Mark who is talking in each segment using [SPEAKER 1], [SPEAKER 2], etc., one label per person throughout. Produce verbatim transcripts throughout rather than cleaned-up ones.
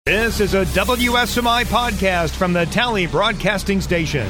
[SPEAKER 1] This is a W S M I podcast from the Tally Broadcasting Station.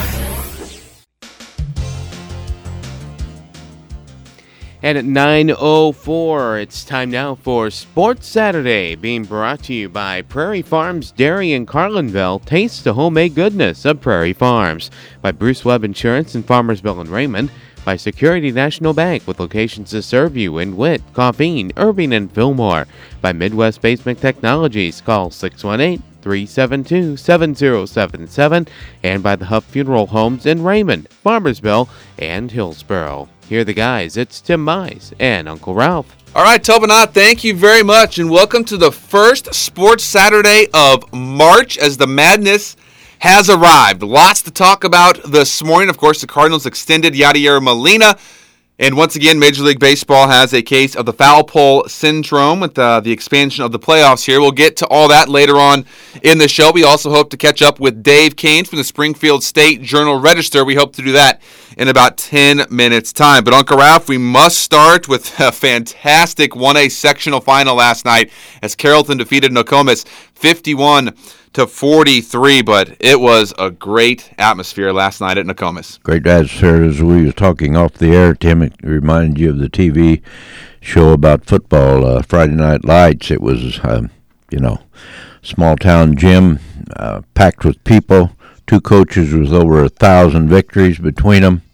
[SPEAKER 2] And at nine oh four, it's time now for Sports Saturday, being brought to you by Prairie Farms Dairy in Carlinville. Taste the homemade goodness of Prairie Farms. By Bruce Webb Insurance in Farmersville and Raymond. By Security National Bank, with locations to serve you in Witt, Coffeen, Irving, and Fillmore. By Midwest Basement Technologies, call six one eight, three seven two, seven zero seven seven. And by the Huff Funeral Homes in Raymond, Farmersville, and Hillsboro. Here are the guys. It's Tim Mize and Uncle Ralph.
[SPEAKER 3] All right, Tobinat, thank you very much, and welcome to the first Sports Saturday of March as the madness has arrived. Lots to talk about this morning. Of course, the Cardinals extended Yadier Molina. And once again, Major League Baseball has a case of the foul pole syndrome with uh, the expansion of the playoffs here. We'll get to all that later on in the show. We also hope to catch up with Dave Kane from the Springfield State Journal-Register. We hope to do that in about ten minutes' time. But Uncle Ralph, we must start with a fantastic one A sectional final last night as Carrollton defeated Nokomis fifty-one to forty-three, but it was a great atmosphere last night at Nokomis.
[SPEAKER 4] Great atmosphere. As we were talking off the air, Tim, it reminded you of the T V show about football, uh, Friday Night Lights. It was, um, you know, small-town gym, uh, packed with people, two coaches with over a thousand victories between them.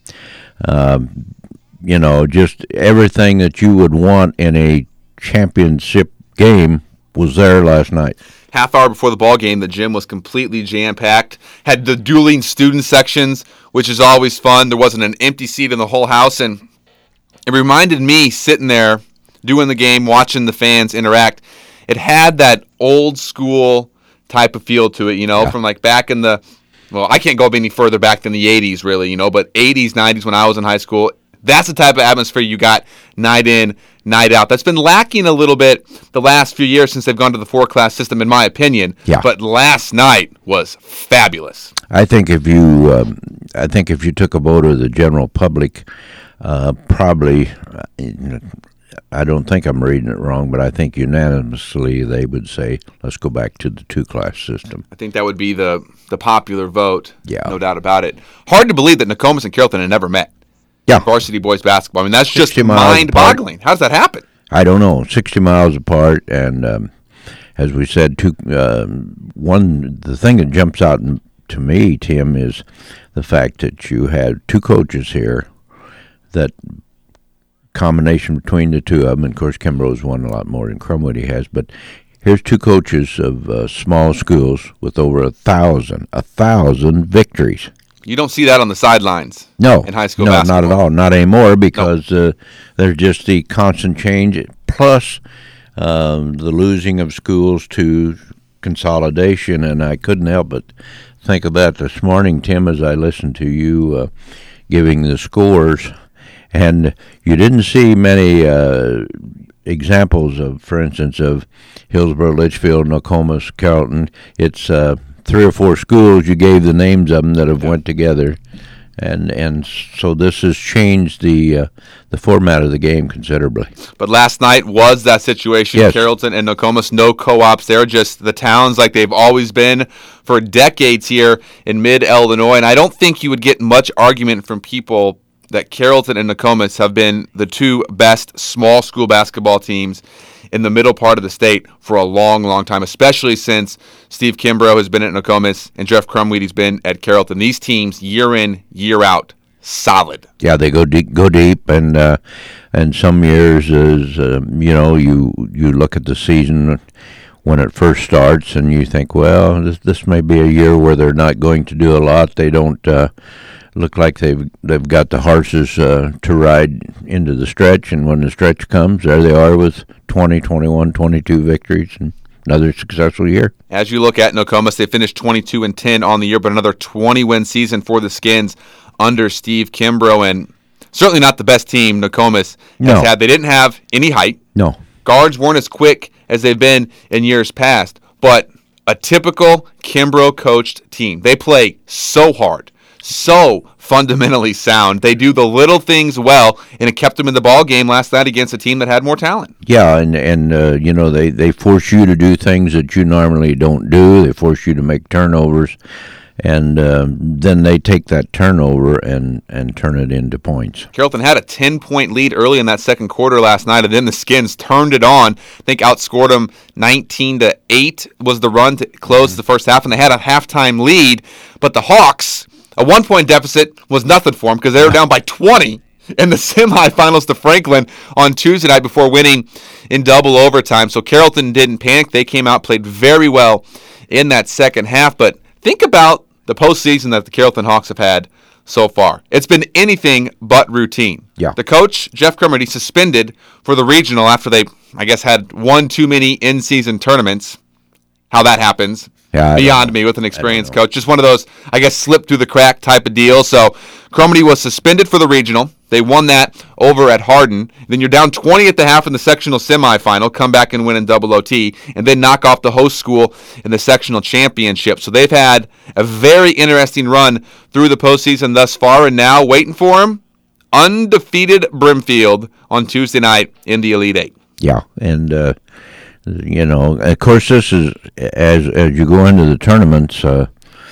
[SPEAKER 4] Um, you know, just everything that you would want in a championship game was there last night.
[SPEAKER 3] Half hour before the ball game, the gym was completely jam-packed. Had the dueling student sections, which is always fun. There wasn't an empty seat in the whole house, and it reminded me sitting there doing the game, watching the fans interact. It had that old school type of feel to it, you know, yeah. From like back in the, well, I can't go any further back than the eighties, really, you know, but eighties, nineties when I was in high school. That's the type of atmosphere you got night in, night out. That's been lacking a little bit the last few years since they've gone to the four-class system, in my opinion.
[SPEAKER 4] Yeah.
[SPEAKER 3] But last night was fabulous.
[SPEAKER 4] I think if you, um, I think if you took a vote of the general public, uh, probably, uh, I don't think I'm reading it wrong, but I think unanimously they would say, let's go back to the two-class system.
[SPEAKER 3] I think that would be the the popular vote.
[SPEAKER 4] Yeah.
[SPEAKER 3] No doubt about it. Hard to believe that Nokomis and Carrollton had never met.
[SPEAKER 4] Yeah.
[SPEAKER 3] Varsity boys basketball. I mean, that's just
[SPEAKER 4] miles
[SPEAKER 3] mind-boggling.
[SPEAKER 4] apart.
[SPEAKER 3] How does that happen?
[SPEAKER 4] I don't know. sixty miles apart, and um, as we said, two. Uh, one the thing that jumps out to me, Tim, is the fact that you had two coaches here. That combination between the two of them, and of course, Kimbrough's won a lot more than Crumwood has, but here's two coaches of uh, small schools with over a thousand, a thousand victories.
[SPEAKER 3] You don't see that on the sidelines.
[SPEAKER 4] No,
[SPEAKER 3] in high school
[SPEAKER 4] no,
[SPEAKER 3] basketball.
[SPEAKER 4] not at all, not anymore, because no. uh, there's just the constant change, plus um, the losing of schools to consolidation, and I couldn't help but think of that this morning, Tim, as I listened to you uh, giving the scores, and you didn't see many uh, examples of, for instance, of Hillsboro, Litchfield, Nokomis, Carrollton. It's uh, three or four schools. You gave the names of them that have yeah. went together, and and so this has changed the uh, the format of the game considerably.
[SPEAKER 3] But last night was that situation.
[SPEAKER 4] Yes.
[SPEAKER 3] Carrollton and Nokomis, no co-ops. They're just the towns like they've always been for decades here in mid-Illinois, and I don't think you would get much argument from people that Carrollton and Nokomis have been the two best small school basketball teams in the middle part of the state for a long, long time, especially since Steve Kimbrough has been at Nokomis and Jeff Crumweedy's been at Carrollton. These teams, year in, year out, solid.
[SPEAKER 4] Yeah, they go deep, go deep, and uh, and some years, is uh, you know, you you look at the season when it first starts, and you think, well, this this may be a year where they're not going to do a lot. They don't uh, look like they've they've got the horses uh, to ride into the stretch, and when the stretch comes, there they are with twenty, twenty-one, twenty-two victories, and another successful year.
[SPEAKER 3] As you look at Nokomis, they finished twenty-two and ten on the year, but another twenty-win season for the Skins under Steve Kimbrough, and certainly not the best team Nokomis has
[SPEAKER 4] no.
[SPEAKER 3] had. They didn't have any height.
[SPEAKER 4] No.
[SPEAKER 3] Guards weren't as quick as they've been in years past, but a typical Kimbrough-coached team. They play so hard so fundamentally sound. They do the little things well, and it kept them in the ball game last night against a team that had more talent.
[SPEAKER 4] Yeah, and and uh, you know they, they force you to do things that you normally don't do. They force you to make turnovers, and uh, then they take that turnover and, and turn it into points.
[SPEAKER 3] Carrollton had a ten-point lead early in that second quarter last night, and then the Skins turned it on. I think outscored them nineteen to eight was the run to close the first half, and they had a halftime lead. But the Hawks, a one-point deficit was nothing for them because they were down by twenty in the semifinals to Franklin on Tuesday night before winning in double overtime. So Carrollton didn't panic. They came out, played very well in that second half. But think about the postseason that the Carrollton Hawks have had so far. It's been anything but routine.
[SPEAKER 4] Yeah.
[SPEAKER 3] The coach, Jeff Cromartie, suspended for the regional after they, I guess, had one too many in-season tournaments. How that happens,
[SPEAKER 4] yeah,
[SPEAKER 3] beyond me with an experienced coach. Just one of those, I guess, slip through the crack type of deal. So Cromartie was suspended for the regional. They won that over at Hardin. Then you're down twenty at the half in the sectional semifinal, come back and win in double O T, and then knock off the host school in the sectional championship. So they've had a very interesting run through the postseason thus far, and now waiting for them, undefeated Brimfield on Tuesday night in the Elite Eight.
[SPEAKER 4] Yeah, and uh, you know, of course, this is as as you go into the tournaments, uh,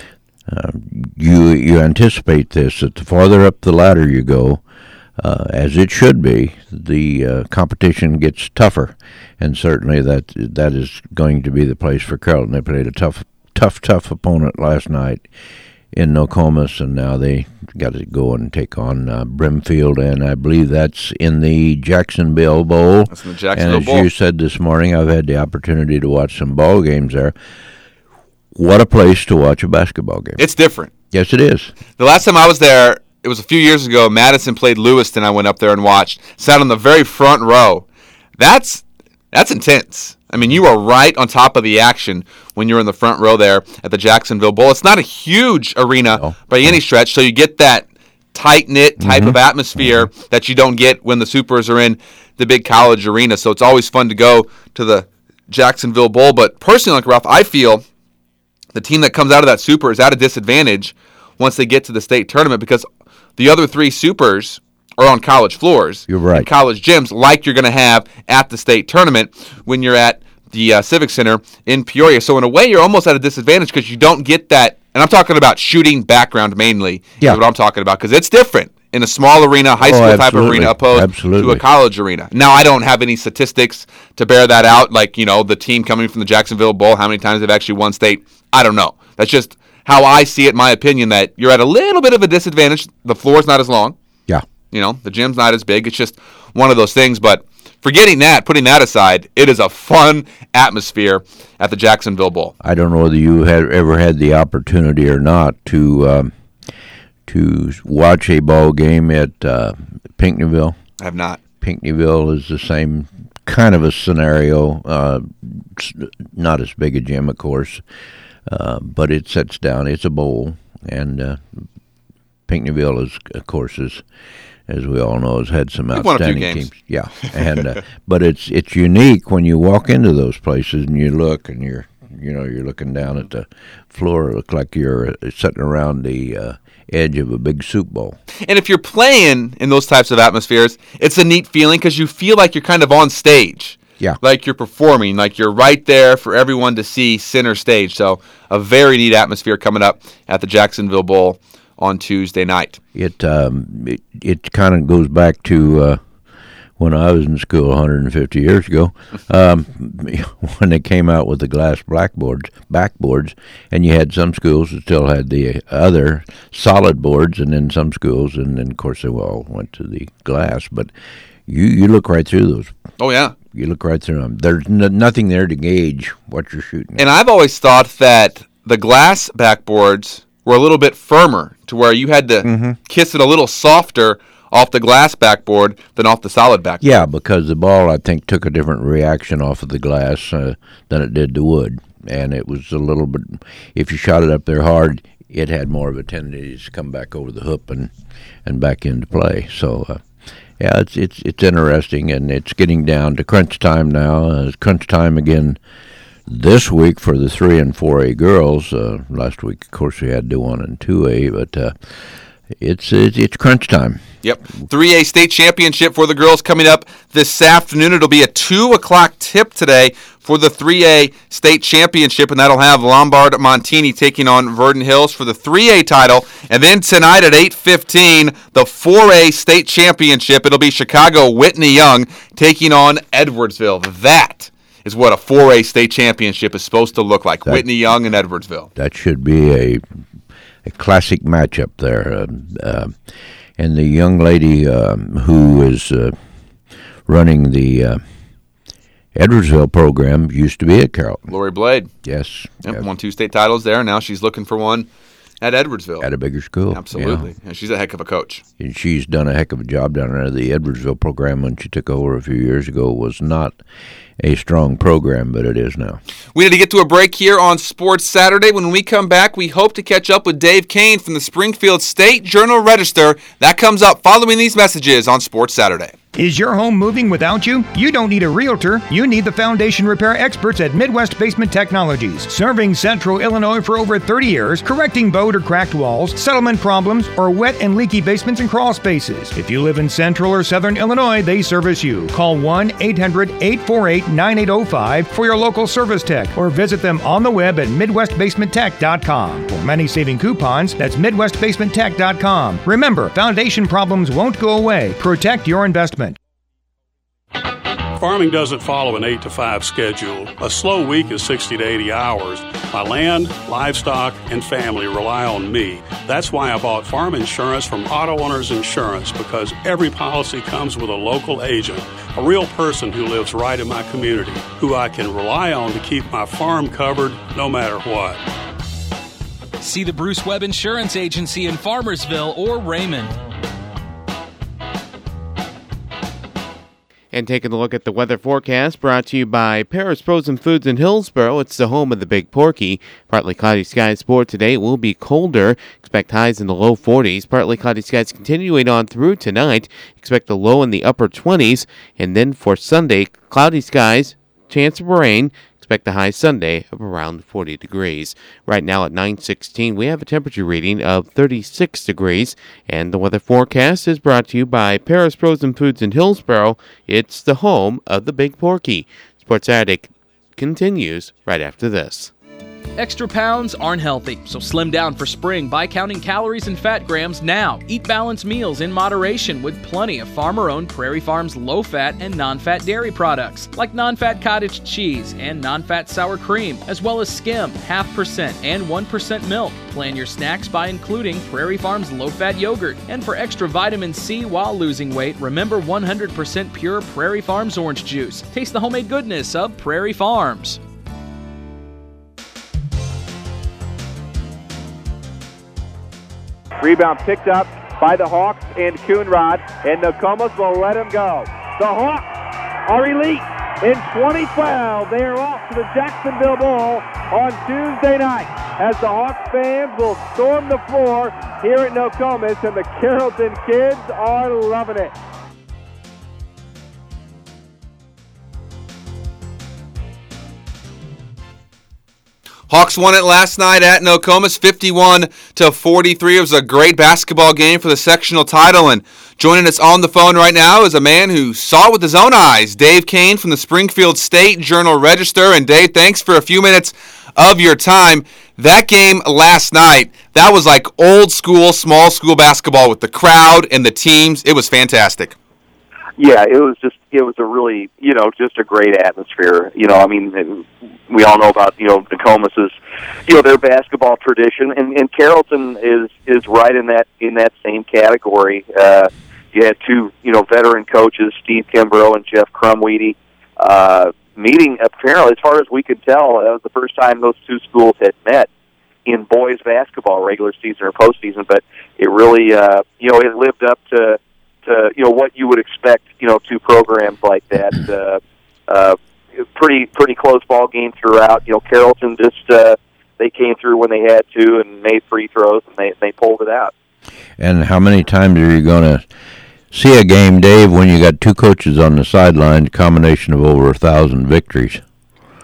[SPEAKER 4] uh, you you anticipate this that the farther up the ladder you go, uh, as it should be, the uh, competition gets tougher, and certainly that that is going to be the place for Carrollton. They played a tough, tough, tough opponent last night in Nokomis, and now they got to go and take on uh, Brimfield, and I believe that's in the Jacksonville Bowl.
[SPEAKER 3] That's in the Jacksonville
[SPEAKER 4] and as
[SPEAKER 3] Bowl.
[SPEAKER 4] you said this morning, I've had the opportunity to watch some ball games there. What a place to watch a basketball game.
[SPEAKER 3] It's different.
[SPEAKER 4] Yes, it is.
[SPEAKER 3] The last time I was there, it was a few years ago. Madison played Lewiston. I went up there and watched. Sat on the very front row. That's that's intense. I mean, you are right on top of the action when you're in the front row there at the Jacksonville Bowl. It's not a huge arena
[SPEAKER 4] No.
[SPEAKER 3] by any stretch, so you get that tight-knit type
[SPEAKER 4] Mm-hmm.
[SPEAKER 3] of atmosphere mm-hmm. that you don't get when the Supers are in the big college arena. So it's always fun to go to the Jacksonville Bowl. But personally, like Ralph, I feel the team that comes out of that Super is at a disadvantage once they get to the state tournament because the other three Supers are on college floors.
[SPEAKER 4] You're right.
[SPEAKER 3] In college gyms like you're going to have at the state tournament when you're at the uh, Civic Center in Peoria. So in a way, you're almost at a disadvantage because you don't get that. And I'm talking about shooting background mainly
[SPEAKER 4] Yeah.
[SPEAKER 3] is what I'm talking about because it's different in a small arena, high school
[SPEAKER 4] Oh,
[SPEAKER 3] type of
[SPEAKER 4] absolutely.
[SPEAKER 3] arena opposed
[SPEAKER 4] Absolutely.
[SPEAKER 3] to a college arena. Now, I don't have any statistics to bear that out, like, you know, the team coming from the Jacksonville Bowl, how many times they've actually won state. I don't know. That's just how I see it, my opinion, that you're at a little bit of a disadvantage. The floor's not as long.
[SPEAKER 4] Yeah.
[SPEAKER 3] You know, the gym's not as big. It's just one of those things. But forgetting that, putting that aside, it is a fun atmosphere at the Jacksonville Bowl.
[SPEAKER 4] I don't know whether you had ever had the opportunity or not to um, to watch a ball game at uh, Pinckneyville.
[SPEAKER 3] I have not.
[SPEAKER 4] Pinckneyville is the same kind of a scenario. Uh, it's not as big a gym, of course, uh, but it sets down. It's a bowl, and uh, Pinckneyville is, of course, is, as we all know, has had some
[SPEAKER 3] We've won a few
[SPEAKER 4] outstanding
[SPEAKER 3] games.
[SPEAKER 4] teams. Yeah, and uh, but it's it's unique when you walk into those places and you look and you're you know you're looking down at the floor. It looks like you're uh, sitting around the uh, edge of a big soup bowl.
[SPEAKER 3] And if you're playing in those types of atmospheres, it's a neat feeling because you feel like you're kind of on stage.
[SPEAKER 4] Yeah.
[SPEAKER 3] Like you're performing, like you're right there for everyone to see center stage. So a very neat atmosphere coming up at the Jacksonville Bowl on Tuesday night.
[SPEAKER 4] It um, it, it kind of goes back to uh, when I was in school one hundred fifty years ago, um, when they came out with the glass blackboards, backboards, and you had some schools that still had the other solid boards, and then some schools, and then of course they all went to the glass. But you you look right through those.
[SPEAKER 3] Oh, yeah.
[SPEAKER 4] You look right through them. There's n- nothing there to gauge what you're shooting at.
[SPEAKER 3] And I've always thought that the glass backboards were a little bit firmer to where you had to
[SPEAKER 4] Mm-hmm.
[SPEAKER 3] kiss it a little softer off the glass backboard than off the solid backboard.
[SPEAKER 4] Yeah, because the ball, I think, took a different reaction off of the glass uh, than it did the wood. And it was a little bit, if you shot it up there hard, it had more of a tendency to come back over the hoop and, and back into play. So, uh, yeah, it's it's it's interesting, and it's getting down to crunch time now. Uh, it's crunch time again this week for the three and four A girls. Uh, last week, of course, we had to do one and two A, but uh, it's, it's it's crunch time.
[SPEAKER 3] Yep. three A state championship for the girls coming up this afternoon. It'll be a two o'clock tip today for the three A state championship, and that'll have Lombard Montini taking on Verdon Hills for the three A title. And then tonight at eight fifteen, the four A state championship. It'll be Chicago Whitney Young taking on Edwardsville. That is what a four A state championship is supposed to look like, that, Whitney Young and Edwardsville.
[SPEAKER 4] That should be a, a classic matchup there. Uh, uh, and the young lady um, who is uh, running the uh, Edwardsville program used to be at Carrollton.
[SPEAKER 3] Lori Blade.
[SPEAKER 4] Yes.
[SPEAKER 3] Yep,
[SPEAKER 4] yes.
[SPEAKER 3] Won two state titles there. Now she's looking for one at Edwardsville.
[SPEAKER 4] At a bigger school.
[SPEAKER 3] Absolutely.
[SPEAKER 4] Yeah.
[SPEAKER 3] And she's a heck of a coach.
[SPEAKER 4] And she's done a heck of a job down there. The Edwardsville program, when she took over a few years ago, was not a strong program, but it is now.
[SPEAKER 3] We need to get to a break here on Sports Saturday. When we come back, we hope to catch up with Dave Kane from the Springfield State Journal-Register. That comes up following these messages on Sports Saturday.
[SPEAKER 1] Is your home moving without you? You don't need a realtor. You need the foundation repair experts at Midwest Basement Technologies. Serving Central Illinois for over thirty years, correcting bowed or cracked walls, settlement problems, or wet and leaky basements and crawl spaces. If you live in Central or Southern Illinois, they service you. Call one eight hundred eight four eight nine eight zero five for your local service tech, or visit them on the web at midwest basement tech dot com. For many saving coupons, that's midwest basement tech dot com. Remember, foundation problems won't go away. Protect your investment.
[SPEAKER 5] Farming doesn't follow an eight to five schedule. A slow week is sixty to eighty hours. My land, livestock, and family rely on me. That's why I bought farm insurance from Auto Owners Insurance, because every policy comes with a local agent, a real person who lives right in my community, who I can rely on to keep my farm covered no matter what.
[SPEAKER 6] See the Bruce Webb Insurance Agency in Farmersville or Raymond.
[SPEAKER 2] And taking a look at the weather forecast, brought to you by Paris Frozen Foods in Hillsboro. It's the home of the Big Porky. Partly cloudy skies for today. It will be colder. Expect highs in the low forties. Partly cloudy skies continuing on through tonight. Expect the low in the upper twenties. And then for Sunday, cloudy skies, chance of rain. Expect the high Sunday of around forty degrees. Right now at nine sixteen, we have a temperature reading of thirty-six degrees. And the weather forecast is brought to you by Paris Frozen Foods in Hillsboro. It's the home of the Big Porky. Sports Saturday continues right after this.
[SPEAKER 6] Extra pounds aren't healthy, so slim down for spring by counting calories and fat grams now. Eat balanced meals in moderation with plenty of farmer-owned Prairie Farms low-fat and non-fat dairy products, like non-fat cottage cheese and non-fat sour cream, as well as skim, half percent, and one percent milk. Plan your snacks by including Prairie Farms low-fat yogurt. And for extra vitamin C while losing weight, remember one hundred percent pure Prairie Farms orange juice. Taste the homemade goodness of Prairie Farms.
[SPEAKER 7] Rebound picked up by the Hawks and Coonrod, and Nokomis will let him go. The Hawks are elite. In twenty twelve, they are off to the Jacksonville Bowl on Tuesday night, as the Hawks fans will storm the floor here at Nokomis, and the Carrollton kids are loving it.
[SPEAKER 3] Hawks won it last night at Nokomis, fifty-one to forty-three. It was a great basketball game for the sectional title. And joining us on the phone right now is a man who saw it with his own eyes, Dave Kane from the Springfield State Journal-Register. And Dave, thanks for a few minutes of your time. That game last night, that was like old school, small school basketball with the crowd and the teams. It was fantastic.
[SPEAKER 8] Yeah, it was just, it was a really, you know, just a great atmosphere. You know, I mean, we all know about, you know, Nokomis's, you know, their basketball tradition, and, and Carrollton is, is right in that, in that same category. Uh, you had two, you know, veteran coaches, Steve Kimbrough and Jeff Crumweedy, uh, meeting apparently, as far as we could tell, that was the first time those two schools had met in boys basketball, regular season or postseason, but it really, uh, you know, it lived up to, to, you know, what you would expect, you know, two programs like that. Uh, uh, pretty pretty close ball game throughout. You know, Carrollton just, uh, they came through when they had to and made free throws, and they, they pulled it out.
[SPEAKER 4] And how many times are you going to see a game, Dave, when you got two coaches on the sideline, a combination of over a thousand victories?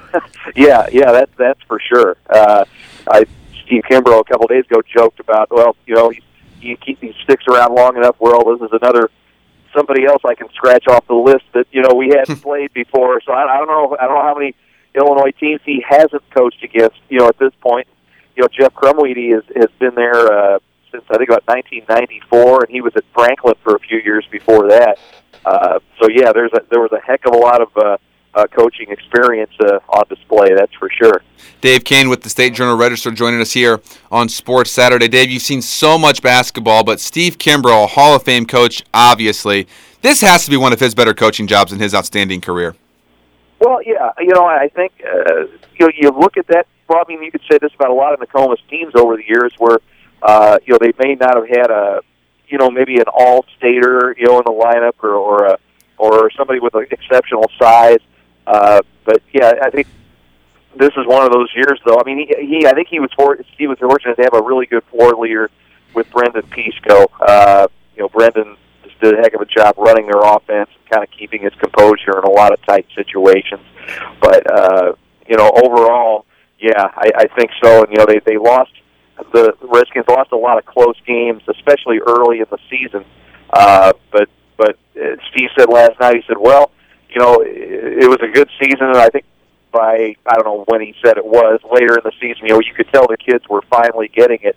[SPEAKER 8] yeah, yeah, that's that's for sure. Uh, I Steve Kimbrough a couple of days ago joked about, well, you know, he, he keep he sticks around long enough. Well, this is another somebody else I can scratch off the list that you know we hadn't played before. So I, I don't know, I don't know how many Illinois teams he hasn't coached against. You know, at this point, you know, Jeff Crumweedy has has been there uh, since I think about nineteen ninety-four, and he was at Franklin for a few years before that. Uh, so yeah, there's a, there was a heck of a lot of uh, uh, coaching experience uh, on display. That's for sure.
[SPEAKER 3] Dave Kane with the State Journal-Register joining us here on Sports Saturday. Dave, you've seen so much basketball, but Steve Kimbrough, a Hall of Fame coach, obviously, this has to be one of his better coaching jobs in his outstanding career.
[SPEAKER 8] Well, yeah, you know, I think uh, you know you look at that. Well, I mean, you could say this about a lot of Nokomis teams over the years, where uh, you know they may not have had a you know maybe an all-stater you know in the lineup or or a, or somebody with an exceptional size. Uh, but yeah, I think this is one of those years, though. I mean, he, he I think he was for, he was fortunate to have a really good floor leader with Brendan Pisco. Uh, you know, Brendan just did a heck of a job running their offense, and kind of keeping his composure in a lot of tight situations. But uh, you know, overall, yeah, I, I think so. And you know, they they lost the Redskins lost a lot of close games, especially early in the season. Uh, but but uh, Steve said last night, he said, well, you know, it, it was a good season, and I think by, I don't know when he said it was, later in the season, you know, you could tell the kids were finally getting it.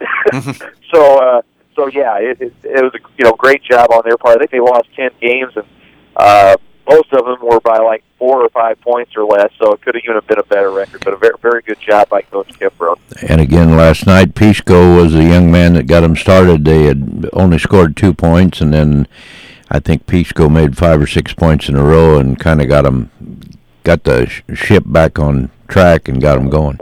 [SPEAKER 8] so, uh, so yeah, it, it, it was a, you know, great job on their part. I think they lost ten games, and uh, most of them were by like four or five points or less, so it could have even been a better record, but a very, very good job by Coach Kimbrough.
[SPEAKER 4] And again, last night, Pisco was the young man that got them started. They had only scored two points, and then I think Pisco made five or six points in a row and kind of got them, got the sh- ship back on track and got them going.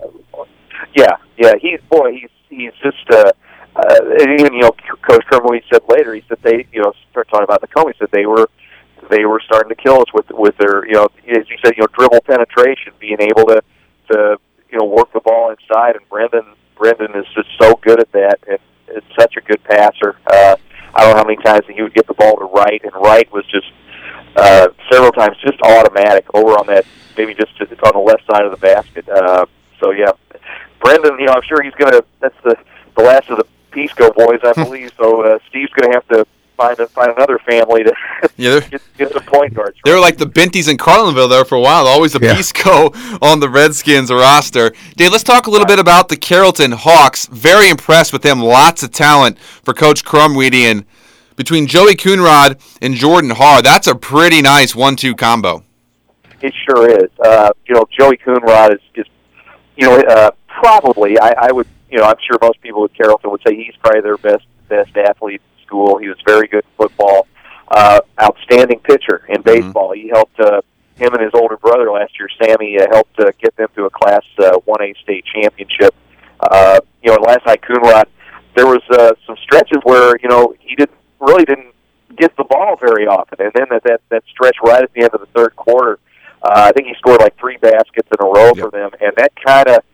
[SPEAKER 8] Yeah, yeah, he's boy, he's he's just uh, uh, and even you know, Coach Kermel, he said later, he said they you know start talking about the Nokomis, he said they were they were starting to kill us with with their you know as he said you know dribble penetration, being able to to you know work the ball inside, and Brendan Brendan is just so good at that, and it's such a good passer. Uh, I don't know how many times he would get the ball to Wright, and Wright was just uh, several times just automatic over on that, maybe just on the left side of the basket. Uh, so, yeah, Brendan, you know, I'm sure he's going to, that's the, the last of the Pisco boys, I believe, so uh, Steve's going to have to find a, find another family to
[SPEAKER 3] yeah,
[SPEAKER 8] get, get some point guards.
[SPEAKER 3] They were like the Binties in Carlinville there for a while. Always a yeah. Pisco on the Redskins roster. Dave, let's talk a little bit about the Carrollton Hawks. Very impressed with them. Lots of talent for Coach Crumweedy. And between Joey Coonrod and Jordan Haar, that's a pretty nice one two combo.
[SPEAKER 8] It sure is. Uh, you know, Joey Coonrod is, is you know, uh, probably, I, I would, you know, I'm sure most people at Carrollton would say he's probably their best best athlete. School. He was very good at football, uh, outstanding pitcher in baseball. Mm-hmm. He helped uh, him and his older brother last year, Sammy, uh, helped uh, get them to a Class uh, one A state championship. Uh, you know, and last night, Coonrod, there was uh, some stretches where you know he didn't really didn't get the ball very often, and then that that, that stretch right at the end of the third quarter, uh, I think he scored like three baskets in a row yep. for them, and that kind of.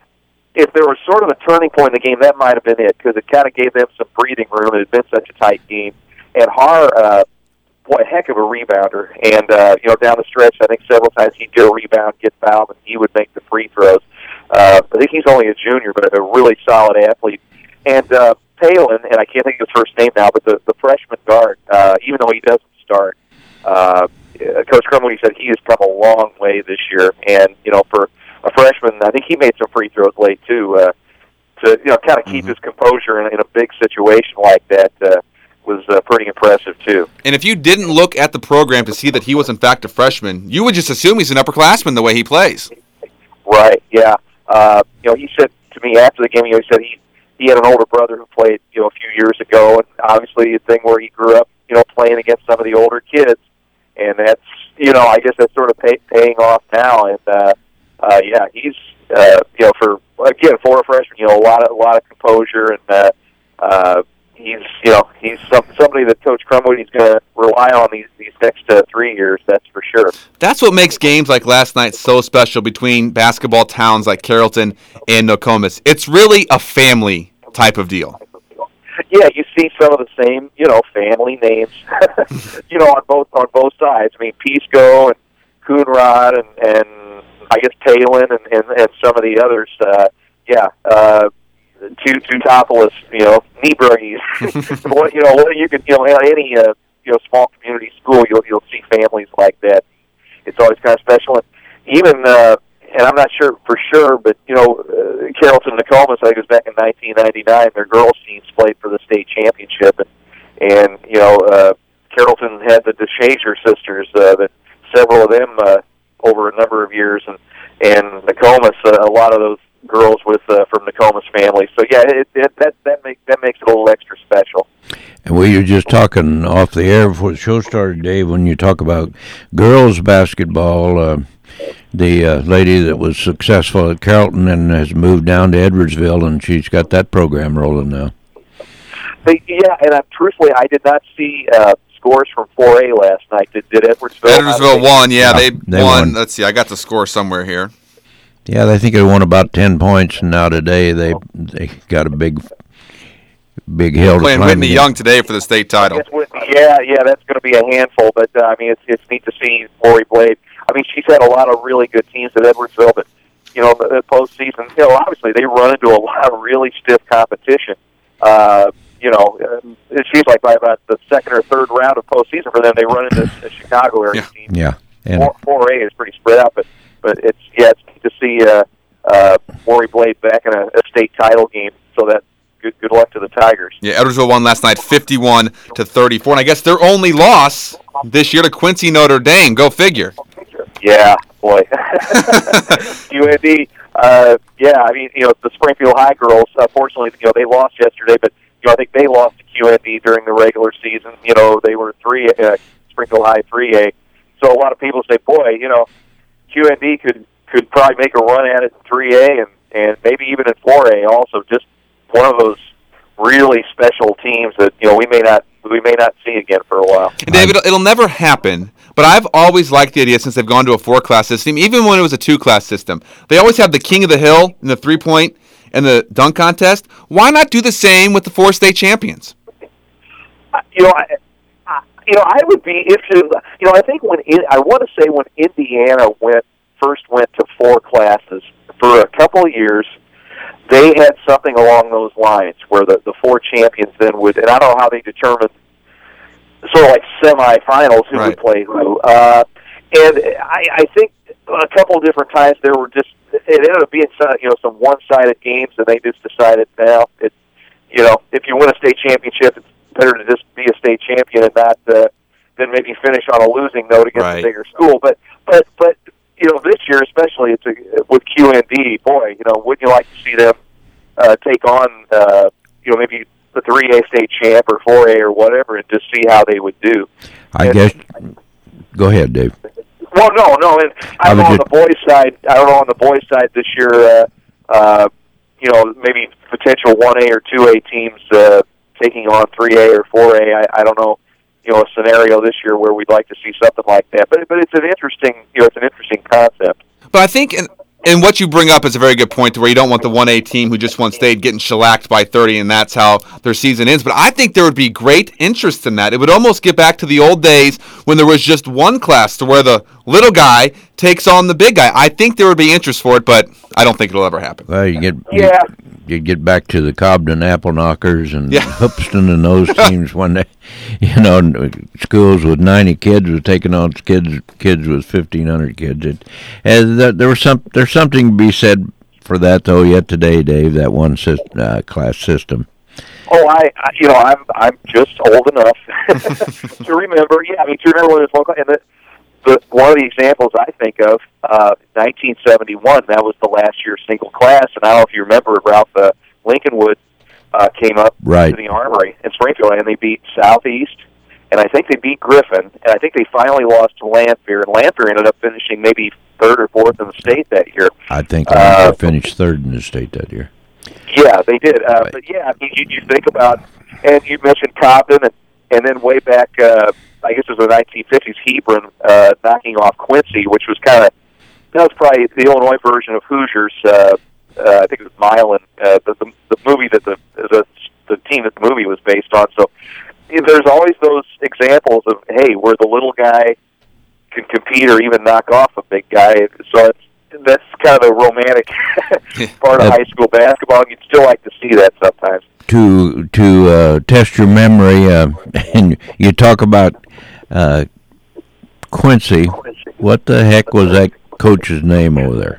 [SPEAKER 8] If there was sort of a turning point in the game, that might have been it, because it kind of gave them some breathing room. It had been such a tight game. And Haar, uh, boy, a heck of a rebounder. And, uh, you know, down the stretch, I think several times he'd get a rebound, get fouled, and he would make the free throws. Uh, I think he's only a junior, but a really solid athlete. And uh, Palin, and I can't think of his first name now, but the, the freshman guard, uh, even though he doesn't start, uh, Coach Crumweedy said he has come a long way this year. And, you know, for a freshman, I think he made some free throws late too. Uh, to you know, kind of keep mm-hmm. his composure in, in a big situation like that uh, was uh, pretty impressive too.
[SPEAKER 3] And if you didn't look at the program to see that he was in fact a freshman, you would just assume he's an upperclassman the way he plays.
[SPEAKER 8] Right. Yeah. Uh, you know, he said to me after the game, you know, he said he he had an older brother who played you know a few years ago, and obviously a thing where he grew up you know playing against some of the older kids, and that's you know I guess that's sort of pay, paying off now. And uh, Uh, yeah, he's uh, you know for again for a freshman, you know a lot of a lot of composure, and uh, uh, he's you know he's some, somebody that Coach Crumweedy is going to rely on these these next uh, three years. That's for sure.
[SPEAKER 3] That's what makes games like last night so special between basketball towns like Carrollton and Nokomis. It's really a family type of deal.
[SPEAKER 8] Yeah, you see some of the same you know family names, you know on both on both sides. I mean Pisco and Coonrod and and I guess Talon and, and, and some of the others. Uh, yeah, uh, two two topless, you know, knee brace. what you know, what you can you know any uh, you know small community school, you'll you'll see families like that. It's always kind of special, and even uh, and I'm not sure for sure, but you know, uh, Carrollton Nokomis, I think it was back in nineteen ninety-nine. Their girls teams played for the state championship, and and you know, uh, Carrollton had the DeShazer sisters, uh, that several of them uh, over a number of years, and and Nokomis, uh, a lot of those girls with uh, from Nokomis families. So yeah, it, it, that that makes that makes it a little extra special.
[SPEAKER 4] And we were just talking off the air before the show started, Dave, when you talk about girls basketball. Uh, the uh, lady that was successful at Carrollton and has moved down to Edwardsville, and she's got that program rolling now.
[SPEAKER 8] But, yeah, and uh, truthfully, I did not see uh, scores from four A last night. Did, did Edwardsville?
[SPEAKER 3] Edwardsville won. Yeah,
[SPEAKER 4] yeah
[SPEAKER 3] they,
[SPEAKER 4] they
[SPEAKER 3] won.
[SPEAKER 4] won.
[SPEAKER 3] Let's see. I got the score somewhere here.
[SPEAKER 4] Yeah, I think they won about ten points, and now today they they got a big, big hill to
[SPEAKER 3] Playing
[SPEAKER 4] climb
[SPEAKER 3] Whitney
[SPEAKER 4] again.
[SPEAKER 3] Young today for the state title.
[SPEAKER 8] Yes, Whitney, yeah, yeah, that's going to be a handful. But uh, I mean, it's it's neat to see Lori Blade. I mean, she's had a lot of really good teams at Edwardsville, but you know, the, the postseason. You know, obviously they run into a lot of really stiff competition. Uh, you know, uh, it seems like by about the second or third round of postseason for them, they run into the Chicago area
[SPEAKER 3] Yeah.
[SPEAKER 8] teams.
[SPEAKER 4] Yeah, and
[SPEAKER 8] Four, four A is pretty spread out, but but it's yeah, it's neat to see uh, uh, Lori Blade back in a, a state title game. So that good good luck to the Tigers.
[SPEAKER 3] Yeah, Edwardsville won last night, fifty-one to thirty-four, and I guess their only loss this year to Quincy Notre Dame. Go figure.
[SPEAKER 8] Yeah, boy. U N D. Uh, yeah, I mean, you know, the Springfield High girls. Unfortunately, you know, they lost yesterday, but you know, I think they lost to Q N D during the regular season. You know, they were three uh, Springfield High three A. So a lot of people say, boy, you know, Q N D could could probably make a run at it in three A and and maybe even in four A. Also, just one of those really special teams that you know we may not we may not see again for a while.
[SPEAKER 3] And David, it'll, it'll never happen. But I've always liked the idea since they've gone to a four-class system, even when it was a two-class system. They always have the king of the hill in the three-point and the dunk contest. Why not do the same with the four state champions?
[SPEAKER 8] Uh, you know, I, I, you know, I would be interested. You know, I think when in, I want to say when Indiana went first went to four classes for a couple of years, they had something along those lines where the the four champions then would, and I don't know how they determined. Sort of like semifinals, who
[SPEAKER 3] right.
[SPEAKER 8] would play who. Uh, and I, I think a couple of different times there were just, it ended up being some, you know, some one-sided games, and they just decided, now, it, you know, if you win a state championship, it's better to just be a state champion and not uh, than maybe finish on a losing note against
[SPEAKER 3] right.
[SPEAKER 8] a bigger school. But, but, but you know, this year especially, it's a, with Q N D, boy, you know, wouldn't you like to see them uh, take on, uh, you know, maybe the three A state champ or four A or whatever, and just see how they would do.
[SPEAKER 4] I
[SPEAKER 8] and,
[SPEAKER 4] guess. Go ahead, Dave.
[SPEAKER 8] Well, no, no, and I don't know on the boys' side. I don't know on the boys' side this year. Uh, uh, you know, maybe potential one A or two A teams uh, taking on three A or four A. I, I don't know. You know, a scenario this year where we'd like to see something like that. But but it's an interesting. You know, it's an interesting concept.
[SPEAKER 3] But I think. In- And what you bring up is a very good point to where you don't want the one A team who just won state getting shellacked by thirty, and that's how their season ends. But I think there would be great interest in that. It would almost get back to the old days when there was just one class to where the little guy takes on the big guy. I think there would be interest for it, but I don't think it'll ever happen.
[SPEAKER 4] Well, you get
[SPEAKER 8] Yeah.
[SPEAKER 4] you, you get back to the Cobden Apple Knockers and
[SPEAKER 3] Yeah.
[SPEAKER 4] Hoopston and those teams when they, you know, schools with ninety kids were taking on kids kids with fifteen hundred kids. It, and th- there was some there's something to be said for that though yet today, Dave. That one syst- uh, class system.
[SPEAKER 8] Oh, I, I, you know, I'm I'm just old enough to remember. Yeah, I mean, to remember when it was local. And the, the one of the examples I think of, uh, nineteen seventy-one. That was the last year single class, and I don't know if you remember, Ralph uh, Lincolnwood uh, came up
[SPEAKER 4] Right.
[SPEAKER 8] to the Armory in Springfield, and they beat Southeast, and I think they beat Griffin, and I think they finally lost to Lanphier, and Lanphier ended up finishing maybe third or fourth in the state that year.
[SPEAKER 4] I think
[SPEAKER 8] Uh,
[SPEAKER 4] they finished third in the state that year.
[SPEAKER 8] Yeah, they did. Uh,
[SPEAKER 4] Right.
[SPEAKER 8] But yeah, I mean, you, you think about, and you mentioned Cobden, and, and then way back, uh, I guess it was the nineteen fifties, Hebron uh, knocking off Quincy, which was kind of, that was probably the Illinois version of Hoosiers. Uh, uh, I think it was Milan, uh, the, the the movie that the the the team that the movie was based on. So you know, there's always those examples of, hey, where the little guy can compete or even knock off a big guy. So it's that's kind of a romantic part of high school basketball. You'd still like to see that sometimes.
[SPEAKER 4] To to uh, test your memory, uh, and you talk about uh, Quincy. What the heck was that coach's name over there?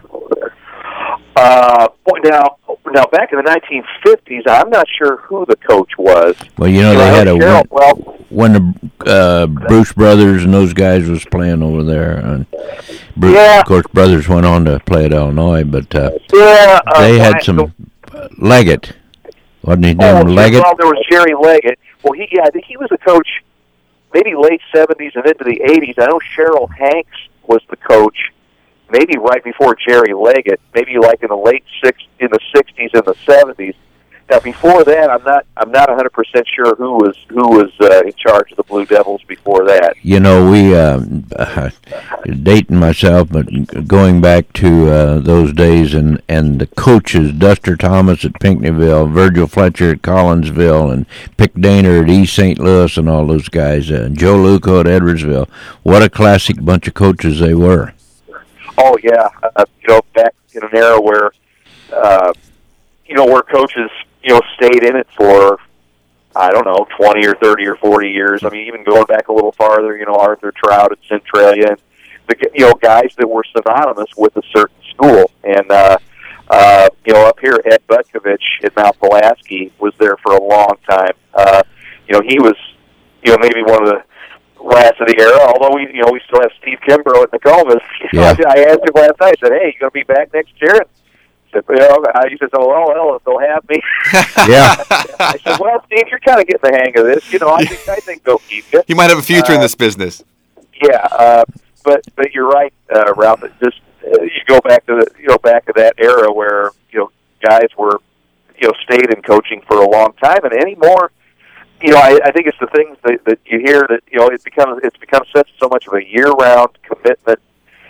[SPEAKER 8] Uh, boy, now, now back in the nineteen fifties, I'm not sure who the coach was.
[SPEAKER 4] Well, you know, they had a
[SPEAKER 8] Carroll, well,
[SPEAKER 4] when the uh, Bruce Brothers and those guys was playing over there. And Bruce,
[SPEAKER 8] yeah.
[SPEAKER 4] Of course, Brothers went on to play at Illinois, but uh,
[SPEAKER 8] yeah, uh,
[SPEAKER 4] they had
[SPEAKER 8] I,
[SPEAKER 4] some uh, Leggett. Wasn't his
[SPEAKER 8] oh,
[SPEAKER 4] name Leggett?
[SPEAKER 8] Well, there was Jerry Leggett. Well, he, yeah, I think he was a coach maybe late seventies and into the eighties. I know Cheryl Hanks was the coach maybe right before Jerry Leggett, maybe like in the late six in the sixties and the seventies. Now, before that, I'm not I'm not one hundred percent sure who was who was uh, in charge of the Blue Devils before that.
[SPEAKER 4] You know, we uh, uh, dating myself, but going back to uh, those days, and and the coaches, Duster Thomas at Pinckneyville, Virgil Fletcher at Collinsville, and Pick Daner at East Saint Louis, and all those guys, uh, Joe Luco at Edwardsville. What a classic bunch of coaches they were.
[SPEAKER 8] Oh yeah, uh, you know, back in an era where uh, you know where coaches you know stayed in it for I don't know twenty or thirty or forty years. I mean, even going back a little farther, you know, Arthur Trout at Centralia, and the you know guys that were synonymous with a certain school. And uh, uh, you know, up here, Ed Butkovich at Mount Pulaski was there for a long time. Uh, you know, he was you know maybe one of the last of the era, although we, you know, we still have Steve Kimbrough at Nokomis. You
[SPEAKER 4] yeah.
[SPEAKER 8] know, I asked him last night. I said, "Hey, you going to be back next year?" And I said, "You know," he says, "Oh, well, well, if they'll have me."
[SPEAKER 4] Yeah.
[SPEAKER 8] I said, "Well, Steve, you're kind of getting the hang of this. You know, I think I think they'll keep you.
[SPEAKER 3] You might have a future
[SPEAKER 8] uh,
[SPEAKER 3] in this business."
[SPEAKER 8] Yeah, uh, but but you're right, uh, Ralph. It just uh, you go back to the you know back to that era where you know guys were you know stayed in coaching for a long time, and anymore. You know, I, I think it's the things that, that you hear that you know it becomes it's become such so much of a year-round commitment,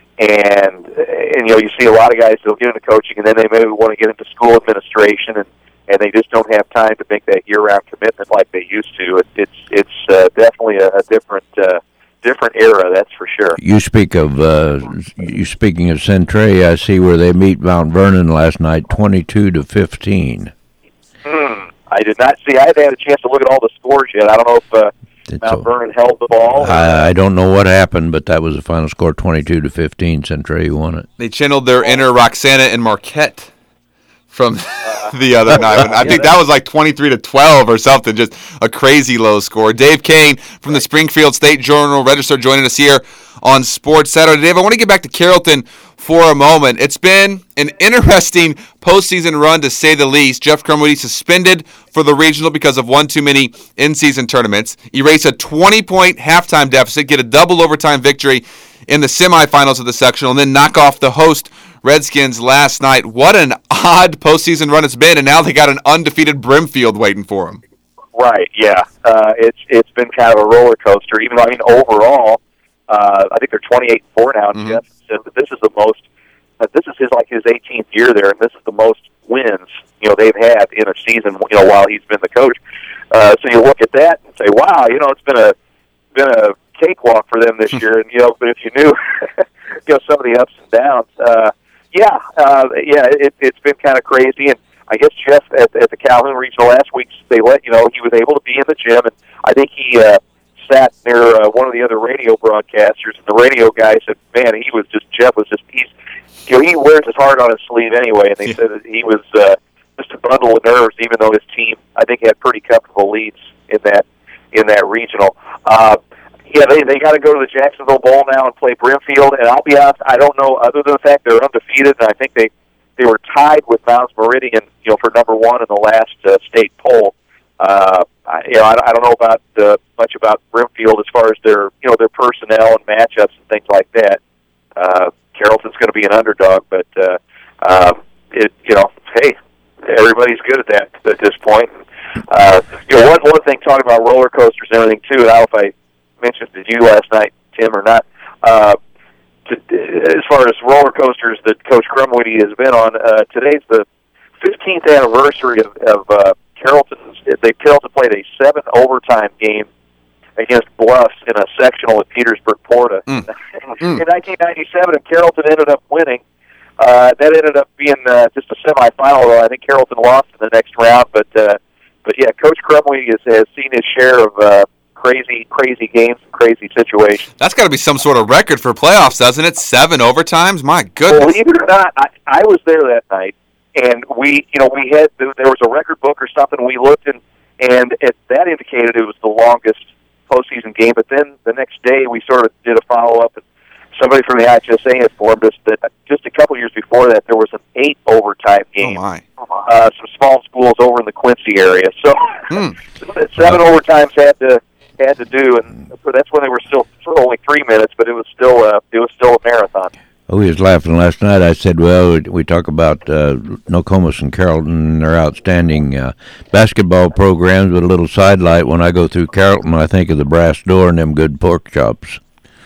[SPEAKER 8] and and you know you see a lot of guys that'll get into coaching and then they maybe want to get into school administration and, and they just don't have time to make that year-round commitment like they used to. It, it's it's uh, definitely a, a different uh, different era, that's for sure.
[SPEAKER 4] You speak of uh, you speaking of Centray. I see where they meet Mount Vernon last night, twenty-two to fifteen.
[SPEAKER 8] Hmm. I did not see. I haven't had a chance to look at all the scores yet. I don't know if uh, Mount
[SPEAKER 4] a,
[SPEAKER 8] Vernon held the ball.
[SPEAKER 4] I, I don't know what happened, but that was the final score, twenty-two to fifteen. Centray won it.
[SPEAKER 3] They channeled their inner Roxana and Marquette from the other night. I
[SPEAKER 8] yeah,
[SPEAKER 3] think that was like twenty-three to twelve or something, just a crazy low score. Dave Kane from the Springfield State Journal-Register joining us here on Sports Saturday. Dave, I want to get back to Carrollton for a moment. It's been an interesting postseason run, to say the least. Jeff Crumwitty suspended for the regional because of one too many in-season tournaments. Erase a twenty-point halftime deficit, get a double overtime victory in the semifinals of the sectional, and then knock off the host Redskins last night. What an odd postseason run it's been, and now they got an undefeated Brimfield waiting for them.
[SPEAKER 8] Right, yeah. Uh, it's it's been kind of a roller coaster. Even though, I mean, overall, uh, I think they're twenty-eight and four now.
[SPEAKER 3] Mm-hmm.
[SPEAKER 8] Jeff said that this is the most. Uh, this is his like his eighteenth year there, and this is the most wins you know they've had in a season. You know, while he's been the coach. Uh, so you look at that and say, wow, you know, it's been a been a cakewalk for them this year. And you know, but if you knew, you know, some of the ups and downs, uh, yeah, uh, yeah, it, it's been kind of crazy. And I guess Jeff at, at the Calhoun Regional last week, they let you know he was able to be in the gym, and I think he uh, sat near uh, one of the other radio broadcasters, and the radio guy said, "Man, he was just Jeff was just he's you know he wears his heart on his sleeve anyway." And they yeah. said that he was uh, just a bundle of nerves, even though his team I think had pretty comfortable leads in that in that regional. Uh, yeah, they they got to go to the Jacksonville Bowl now and play Brimfield, and I'll be honest, I don't know other than the fact they're undefeated, and I think they. They were tied with Mounds Meridian, you know, for number one in the last uh, state poll. Uh, I, you know, I, I don't know about uh, much about Brimfield as far as their, you know, their personnel and matchups and things like that. Uh, Carrollton's going to be an underdog, but uh, um, it, you know, hey, everybody's good at that at this point. Uh, you know, one one thing talking about roller coasters and everything too. And I don't know if I mentioned it to you last night, Tim, or not. Uh, To, as far as roller coasters that Coach Crumwitty has been on, uh, today's the fifteenth anniversary of, of uh, Carrollton's. They Carrollton played a seven overtime game against Bluffs in a sectional at Petersburg Porta. Mm.
[SPEAKER 3] Mm.
[SPEAKER 8] In nineteen ninety-seven, and Carrollton ended up winning. uh, that ended up being uh, just a semifinal. Though I think Carrollton lost in the next round, but uh, but yeah, Coach Crumley has, has seen his share of uh, crazy, crazy games and crazy situations.
[SPEAKER 3] That's got to be some sort of record for playoffs, doesn't it? Seven overtimes? My goodness.
[SPEAKER 8] Believe it or not, I, I was there that night, and we, you know, we had there was a record book or something. We looked, and and it, that indicated it was the longest postseason game. But then the next day, we sort of did a follow up, and somebody from the I H S A informed us that just a couple years before that, there was an eight overtime game.
[SPEAKER 3] Oh my!
[SPEAKER 8] Uh, some small schools over in the Quincy area, so
[SPEAKER 3] hmm.
[SPEAKER 8] seven overtimes had to. had to do, and that's when they were still only three minutes, but it was still uh, it was still a marathon.
[SPEAKER 4] We was laughing last night. I said, well, we talk about uh, Nokomis and Carrollton and their outstanding uh, basketball programs with a little sidelight. When I go through Carrollton, I think of the Brass Door and them good pork chops.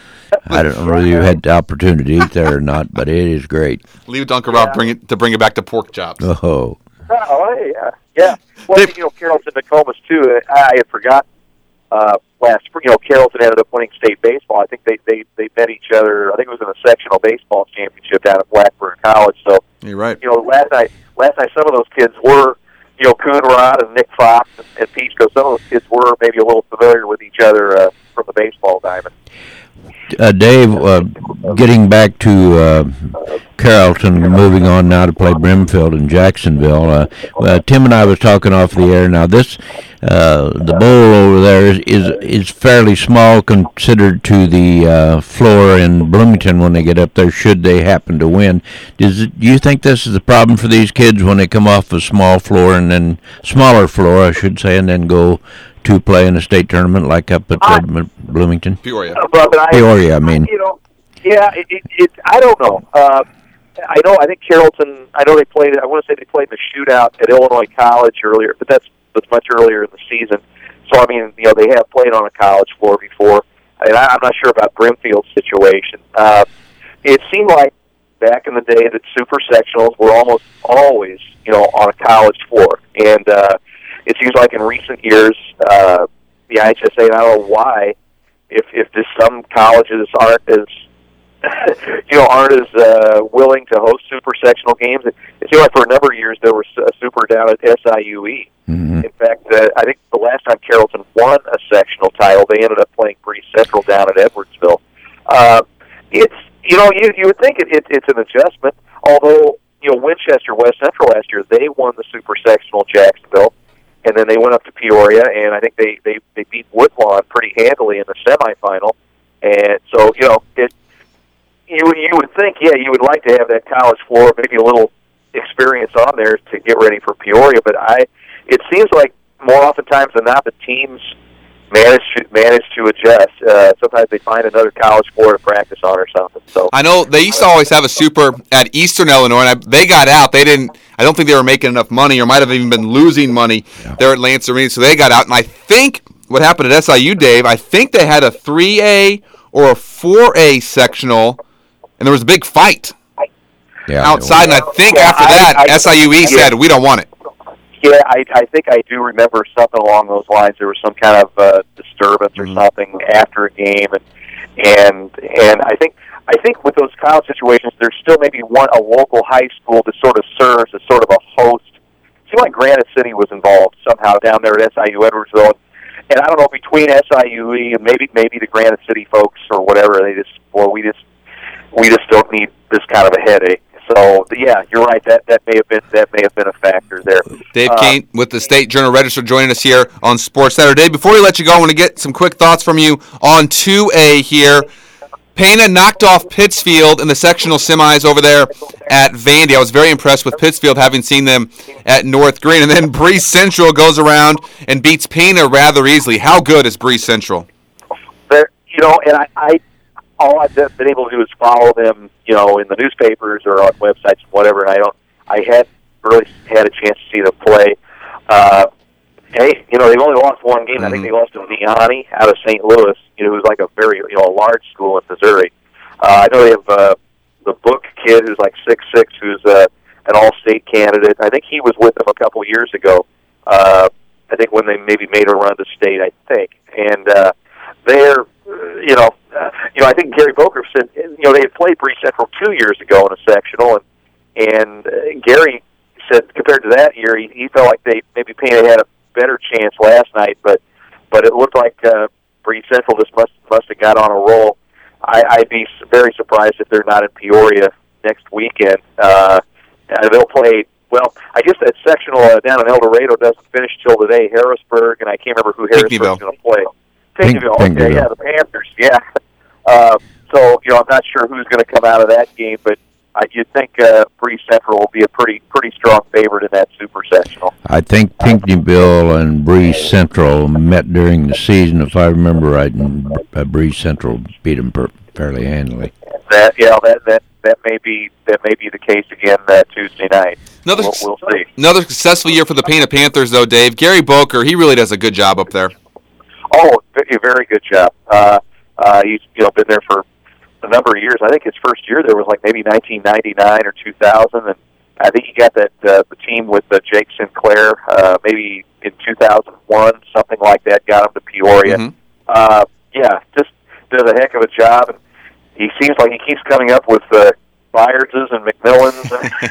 [SPEAKER 4] I don't know whether you had the opportunity to eat there or not, but it is great.
[SPEAKER 3] Leave Dunker Rob bring it, to bring it back to pork chops.
[SPEAKER 4] Oh.
[SPEAKER 8] Oh, yeah. Yeah. Well,
[SPEAKER 3] They-
[SPEAKER 8] you know, Carrollton and Nokomis, too. I had forgotten. Uh, last spring, you know, Carrollton ended up winning state baseball. I think they, they, they met each other. I think it was in a sectional baseball championship down at Blackburn College. So,
[SPEAKER 3] You're right.
[SPEAKER 8] you know, last night, last night some of those kids were, you know, Coonrod and Nick Fox and, and Peachco. Some of those kids were maybe a little familiar with each other uh, from the baseball diamond.
[SPEAKER 4] Uh, Dave, uh, getting back to uh, Carrollton, moving on now to play Brimfield in Jacksonville. Uh, uh, Tim and I was talking off the air. Now, this uh, the bowl over there is, is is fairly small considered to the uh, floor in Bloomington when they get up there. Should they happen to win, does it, do you think this is the problem for these kids when they come off a small floor and then smaller floor, I should say, and then go to play in a state tournament like up at uh, Bloomington?
[SPEAKER 3] Peoria.
[SPEAKER 8] Uh, but I,
[SPEAKER 4] Peoria, I mean.
[SPEAKER 8] You know, yeah, it, it, it, I don't know. Uh, I know, I think Carrollton, I know they played, I want to say they played in the shootout at Illinois College earlier, but that's, that's much earlier in the season. So, I mean, you know, they have played on a college floor before. And I, I'm not sure about Brimfield's situation. Uh, it seemed like back in the day that super sectionals were almost always, you know, on a college floor. And, uh, it seems like in recent years, uh, the I H S A, and I don't know why, if if just some colleges aren't as, you know, aren't as uh, willing to host super sectional games. It, it seemed like for a number of years there was a super down at S I U E. Mm-hmm. In fact, uh, I think the last time Carrollton won a sectional title, they ended up playing Breeze Central down at Edwardsville. Uh, it's you know you you would think it, it, it's an adjustment, although you know Winchester West Central last year they won the super sectional Jacksonville. And then they went up to Peoria, and I think they, they, they beat Woodlawn pretty handily in the semifinal. And so, you know, it you you would think, yeah, you would like to have that college floor, maybe a little experience on there to get ready for Peoria. But I, it seems like more oftentimes than not, the teams manage to manage to adjust. Uh, sometimes they find another college floor to practice on or something. So
[SPEAKER 3] I know they used to always have a super at Eastern Illinois, and I, they got out. They didn't. I don't think they were making enough money, or might have even been losing money yeah. there at Lance Arena. So they got out, and I think what happened at S I U, Dave, I think they had a three A or a four A sectional, and there was a big fight yeah, outside. And I think yeah, after that, I, I, S I U E yeah. said, we don't want it.
[SPEAKER 8] Yeah, I, I think I do remember something along those lines. There was some kind of uh, disturbance or mm-hmm. something after a game, and and and I think I think with those college situations, there's still maybe one a local high school that sort of serves as sort of a host. It seemed like Granite City was involved somehow down there at S I U Edwardsville, and I don't know between S I U E and maybe maybe the Granite City folks or whatever. They just well, we just we just don't need this kind of a headache. So yeah, you're right. That that may have been that may have been a factor there.
[SPEAKER 3] Dave
[SPEAKER 8] uh,
[SPEAKER 3] Kane with the State Journal Register joining us here on Sports Saturday. Before we let you go, I want to get some quick thoughts from you on two A here. Pena knocked off Pittsfield in the sectional semis over there at Vandy. I was very impressed with Pittsfield, having seen them at North Green. And then Breeze Central goes around and beats Pena rather easily. How good is Breeze Central?
[SPEAKER 8] There, you know, and I. I all I've been able to do is follow them, you know, in the newspapers or on websites and whatever. And I don't, I hadn't really had a chance to see them play. Uh, hey, you know, they've only lost one game. Mm-hmm. I think they lost to Vianney out of Saint Louis. You know, who's like a very, you know, a large school in Missouri. Uh, I know they have uh, the Book kid who's like six six, who's uh, an all-state candidate. I think he was with them a couple years ago. Uh, I think when they maybe made a run to state, I think, and uh, they're. You know, uh, you know. I think Gary Boker said, you know, they had played Breeze Central two years ago in a sectional, and and uh, Gary said compared to that year, he, he felt like they maybe Pana had a better chance last night, but but it looked like uh, Breese Central just must must have got on a roll. I, I'd be very surprised if they're not in Peoria next weekend. Uh, they'll play. Well, I guess that sectional uh, down in El Dorado doesn't finish till today. Harrisburg, and I can't remember who Harrisburg's going to play. Pinckneyville. Okay, Pinckneyville. Yeah, the Panthers. Yeah. Uh, so you know, I'm not sure who's going to come out of that game, but uh, you'd think uh, Breese Central will be a pretty pretty strong favorite in that super sectional.
[SPEAKER 4] I think Pinckneyville and Breese Central met during the season, if I remember right, and uh, Breese Central beat them per- fairly handily.
[SPEAKER 8] That yeah, that that that may be that may be the case again uh, Tuesday night.
[SPEAKER 3] Another,
[SPEAKER 8] we'll, we'll see.
[SPEAKER 3] Another successful year for the Pana Panthers, though, Dave. Gary Boker, he really does a good job up there.
[SPEAKER 8] Oh, a very good job. Uh, uh, he's you know been there for a number of years. I think his first year there was like maybe nineteen ninety-nine or two thousand, and I think he got that uh, the team with uh, Jake Sinclair uh, maybe in two thousand one, something like that. Got him to Peoria. Mm-hmm. Uh, yeah, just does a heck of a job. And he seems like he keeps coming up with uh, Byardses and McMillans.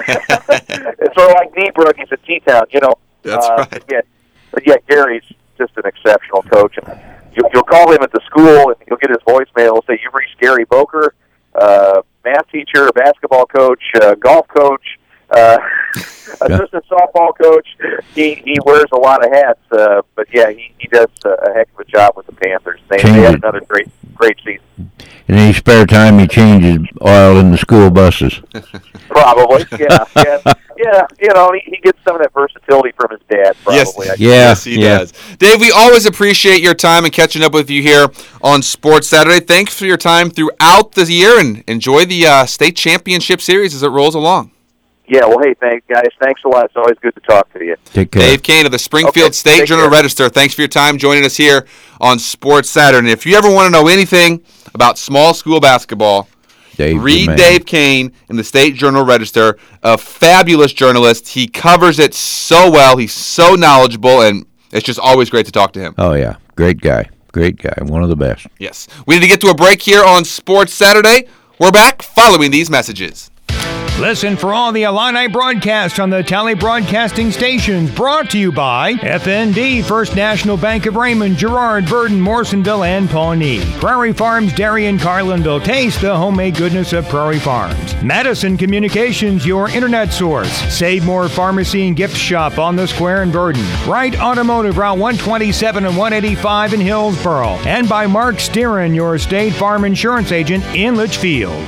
[SPEAKER 8] It's sort of like Kneebrook. He's at T-Town, you know.
[SPEAKER 3] That's
[SPEAKER 8] uh,
[SPEAKER 3] right.
[SPEAKER 8] But yeah, but yeah, Gary's just an exceptional coach. And you'll, you'll call him at the school, and you'll get his voicemail. It'll say, "You've reached Gary Boker, uh, math teacher, basketball coach, uh, golf coach, uh, assistant softball coach." He he wears a lot of hats, uh, but yeah, he, he does a heck of a job with the Panthers. They, they had another great great season.
[SPEAKER 4] In any spare time, he changes oil in the school buses.
[SPEAKER 8] Probably, yeah, yeah, yeah. You know, he, he gets some of that versatility from his dad. Probably,
[SPEAKER 3] yes,
[SPEAKER 4] yeah,
[SPEAKER 3] yes, he
[SPEAKER 4] yeah.
[SPEAKER 3] does. Dave, we always appreciate your time and catching up with you here on Sports Saturday. Thanks for your time throughout the year, and enjoy the uh, state championship series as it rolls along.
[SPEAKER 8] Yeah, well, hey, thanks, guys. Thanks a lot. It's always good to talk to you.
[SPEAKER 4] Take care.
[SPEAKER 3] Dave Kane of the Springfield
[SPEAKER 8] Okay,
[SPEAKER 3] State Journal-Register. Thanks for your time joining us here on Sports Saturday. And if you ever want to know anything about small school basketball,
[SPEAKER 4] Dave,
[SPEAKER 3] read Dave Kane in the State Journal-Register, a fabulous journalist. He covers it so well. He's so knowledgeable, and it's just always great to talk to him.
[SPEAKER 4] Oh, yeah. Great guy. Great guy. One of the best.
[SPEAKER 3] Yes. We need to get to a break here on Sports Saturday. We're back following these messages.
[SPEAKER 1] Listen for all the Illini broadcasts on the Tally Broadcasting stations, brought to you by F N D, First National Bank of Raymond, Girard, Verdon, Morrisonville, and Pawnee. Prairie Farms Dairy in Carlinville. Taste the homemade goodness of Prairie Farms. Madison Communications, your internet source. Save More Pharmacy and Gift Shop on the Square in Verdon. Wright Automotive, Route one twenty-seven and one eighty-five in Hillsboro. And by Mark Steeran, your State Farm Insurance agent in Litchfield.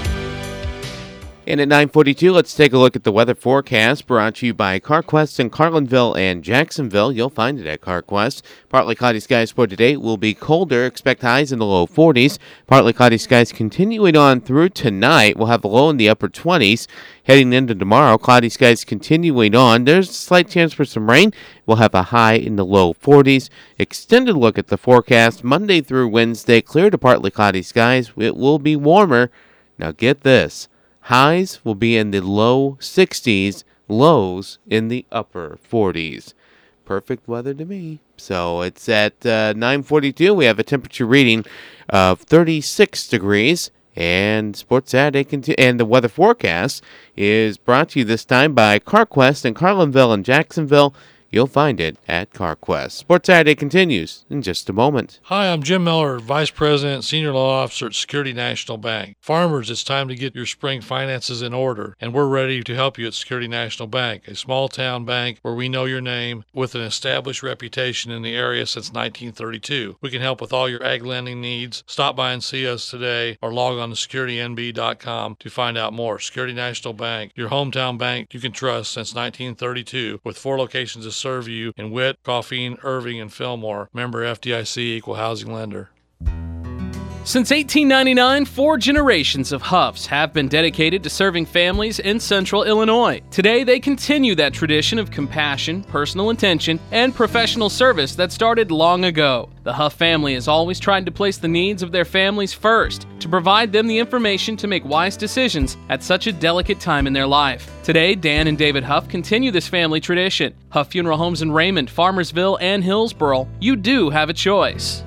[SPEAKER 2] And at nine forty-two, let's take a look at the weather forecast brought to you by CarQuest in Carlinville and Jacksonville. You'll find it at CarQuest. Partly cloudy skies for today will be colder. Expect highs in the low forties. Partly cloudy skies continuing on through tonight. We'll have a low in the upper twenties. Heading into tomorrow, cloudy skies continuing on. There's a slight chance for some rain. We'll have a high in the low forties. Extended look at the forecast. Monday through Wednesday, clear to partly cloudy skies. It will be warmer. Now get this. Highs will be in the low sixties, lows in the upper forties. Perfect weather to me. So it's at uh, nine forty-two. We have a temperature reading of thirty-six degrees. And Sports Saturday conti- and the weather forecast is brought to you this time by CarQuest in Carlinville and Jacksonville. You'll find it at CarQuest. Sports Saturday continues in just a moment.
[SPEAKER 9] Hi, I'm Jim Miller, Vice President, Senior Law Officer at Security National Bank. Farmers, it's time to get your spring finances in order, and we're ready to help you at Security National Bank, a small-town bank where we know your name with an established reputation in the area since nineteen thirty-two. We can help with all your ag lending needs. Stop by and see us today or log on to security n b dot com to find out more. Security National Bank, your hometown bank you can trust since nineteen thirty-two, with four locations of serve you in Witt, Coffeen, Irving, and Fillmore. Member F D I C, Equal Housing Lender.
[SPEAKER 6] Since eighteen ninety-nine, four generations of Huffs have been dedicated to serving families in central Illinois. Today, they continue that tradition of compassion, personal attention, and professional service that started long ago. The Huff family has always tried to place the needs of their families first, to provide them the information to make wise decisions at such a delicate time in their life. Today, Dan and David Huff continue this family tradition. Huff Funeral Homes in Raymond, Farmersville, and Hillsboro. You do have a choice.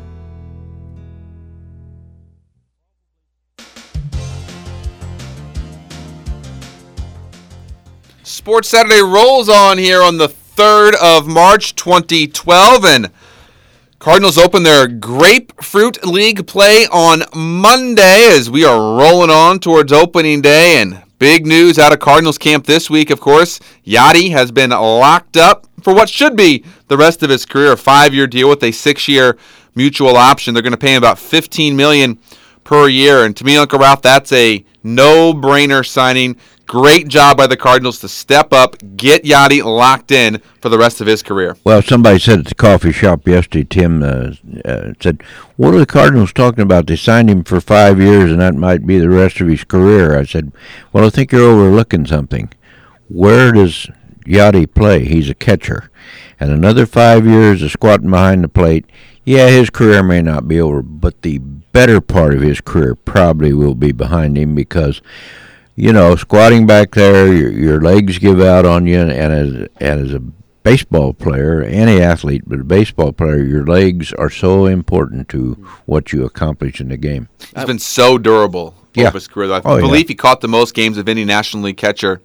[SPEAKER 3] Sports Saturday rolls on here on the third of March, twenty twelve, and Cardinals open their Grapefruit League play on Monday as we are rolling on towards opening day. And big news out of Cardinals camp this week, of course. Yadi has been locked up for what should be the rest of his career, a five-year deal with a six-year mutual option. They're going to pay him about fifteen million dollars per year. And to me, Uncle Ralph, that's a no-brainer signing. Great job by the Cardinals to step up, get Yadi locked in for the rest of his career.
[SPEAKER 4] Well, somebody said at the coffee shop yesterday, Tim uh, uh, said, what are the Cardinals talking about? They signed him for five years, and that might be the rest of his career. I said, well, I think you're overlooking something. Where does Yadi play? He's a catcher. And another five years of squatting behind the plate, yeah, his career may not be over, but the better part of his career probably will be behind him because, you know, squatting back there, your, your legs give out on you, and as, and as a baseball player, any athlete, but a baseball player, your legs are so important to what you accomplish in the game.
[SPEAKER 3] He's been so durable
[SPEAKER 4] yeah.
[SPEAKER 3] over his career. I
[SPEAKER 4] oh,
[SPEAKER 3] believe
[SPEAKER 4] yeah.
[SPEAKER 3] he caught the most games of any National League catcher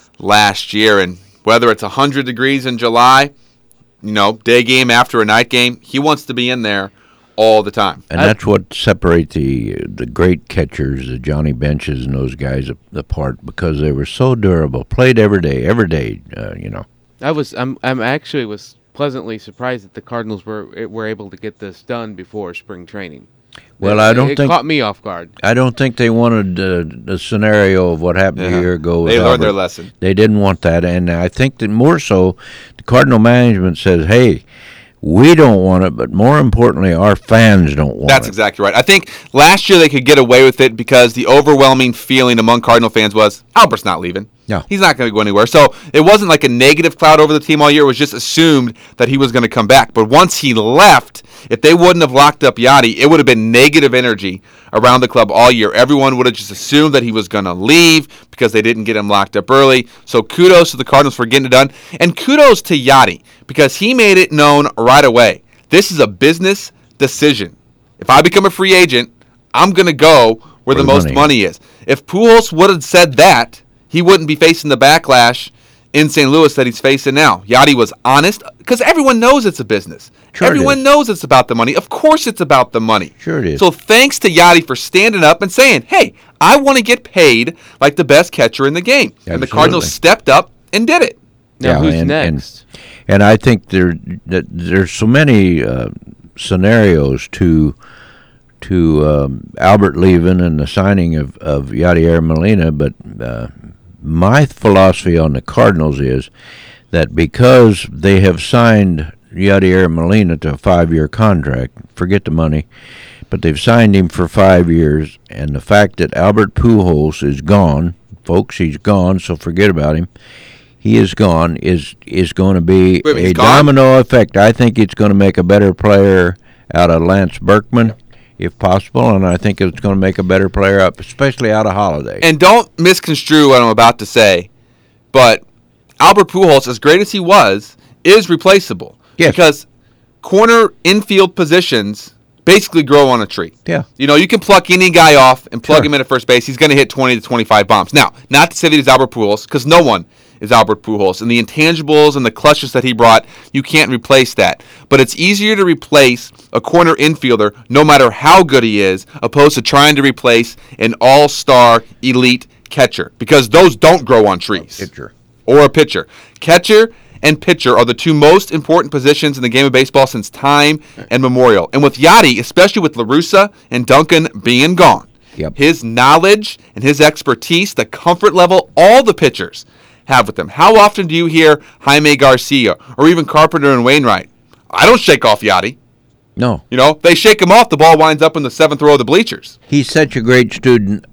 [SPEAKER 3] last year, and whether it's one hundred degrees in July, you know, day game after a night game, he wants to be in there all the time.
[SPEAKER 4] And that's what separates the the great catchers, the Johnny Benches and those guys apart, because they were so durable, played every day, every day, uh, you know.
[SPEAKER 2] I was, I'm, I'm actually was pleasantly surprised that the Cardinals were were able to get this done before spring training.
[SPEAKER 4] Well,
[SPEAKER 2] it,
[SPEAKER 4] I don't
[SPEAKER 2] it
[SPEAKER 4] think
[SPEAKER 2] it caught me off guard.
[SPEAKER 4] I don't think they wanted uh, the scenario of what happened
[SPEAKER 3] Yeah.
[SPEAKER 4] a year ago. with
[SPEAKER 3] They learned
[SPEAKER 4] Albert.
[SPEAKER 3] their lesson.
[SPEAKER 4] They didn't want that, and I think that more so, the Cardinal management says, "Hey, we don't want it, but more importantly, our fans don't want
[SPEAKER 3] That's
[SPEAKER 4] it."
[SPEAKER 3] exactly right. I think last year they could get away with it because the overwhelming feeling among Cardinal fans was Albert's not leaving.
[SPEAKER 4] Yeah.
[SPEAKER 3] He's not going to go anywhere. So it wasn't like a negative cloud over the team all year. It was just assumed that he was going to come back. But once he left, if they wouldn't have locked up Yadi, it would have been negative energy around the club all year. Everyone would have just assumed that he was going to leave because they didn't get him locked up early. So kudos to the Cardinals for getting it done. And kudos to Yadi because he made it known right away. This is a business decision. If I become a free agent, I'm going to go where, where the, the most money. money is. If Pujols would have said that, he wouldn't be facing the backlash in Saint Louis that he's facing now. Yadi was honest because everyone knows it's a business.
[SPEAKER 4] Sure
[SPEAKER 3] everyone
[SPEAKER 4] it
[SPEAKER 3] knows it's about the money. Of course it's about the money.
[SPEAKER 4] Sure it is.
[SPEAKER 3] So thanks to Yadi for standing up and saying, hey, I want to get paid like the best catcher in the game.
[SPEAKER 4] Absolutely.
[SPEAKER 3] And the Cardinals stepped up and did it.
[SPEAKER 2] Now
[SPEAKER 4] yeah,
[SPEAKER 2] who's
[SPEAKER 4] and,
[SPEAKER 2] next?
[SPEAKER 4] And, and I think there that there's so many uh, scenarios to to um, Albert leaving and the signing of, of Yadier Molina, but uh, my philosophy on the Cardinals is that because they have signed Yadier Molina to a five-year contract, forget the money, but they've signed him for five years, and the fact that Albert Pujols is gone, folks, he's gone, so forget about him. He is gone, is is going to be
[SPEAKER 3] Wait,
[SPEAKER 4] a
[SPEAKER 3] gone?
[SPEAKER 4] domino effect. I think it's going to make a better player out of Lance Berkman, if possible, and I think it's going to make a better player up, especially out of Holiday.
[SPEAKER 3] And don't misconstrue what I'm about to say, but Albert Pujols, as great as he was, is replaceable.
[SPEAKER 4] Yes.
[SPEAKER 3] Because corner infield positions basically grow on a tree.
[SPEAKER 4] Yeah.
[SPEAKER 3] You know, you can pluck any guy off and plug
[SPEAKER 4] Sure.
[SPEAKER 3] him in at first base. He's going to hit twenty to twenty-five bombs. Now, not to say that he's Albert Pujols, because no one is Albert Pujols. And the intangibles and the clutches that he brought, you can't replace that. But it's easier to replace a corner infielder, no matter how good he is, opposed to trying to replace an all-star elite catcher, because those don't grow on trees.
[SPEAKER 4] Pitcher.
[SPEAKER 3] Or a pitcher. Catcher and pitcher are the two most important positions in the game of baseball since time and memorial. And with Yadi, especially with La Russa and Duncan being gone,
[SPEAKER 4] Yep.
[SPEAKER 3] his knowledge and his expertise, the comfort level all the pitchers have with him. How often do you hear Jaime Garcia or even Carpenter and Wainwright? I don't shake off Yadi.
[SPEAKER 4] No.
[SPEAKER 3] You know, they shake him off, the ball winds up in the seventh row of the bleachers.
[SPEAKER 4] He's such a great student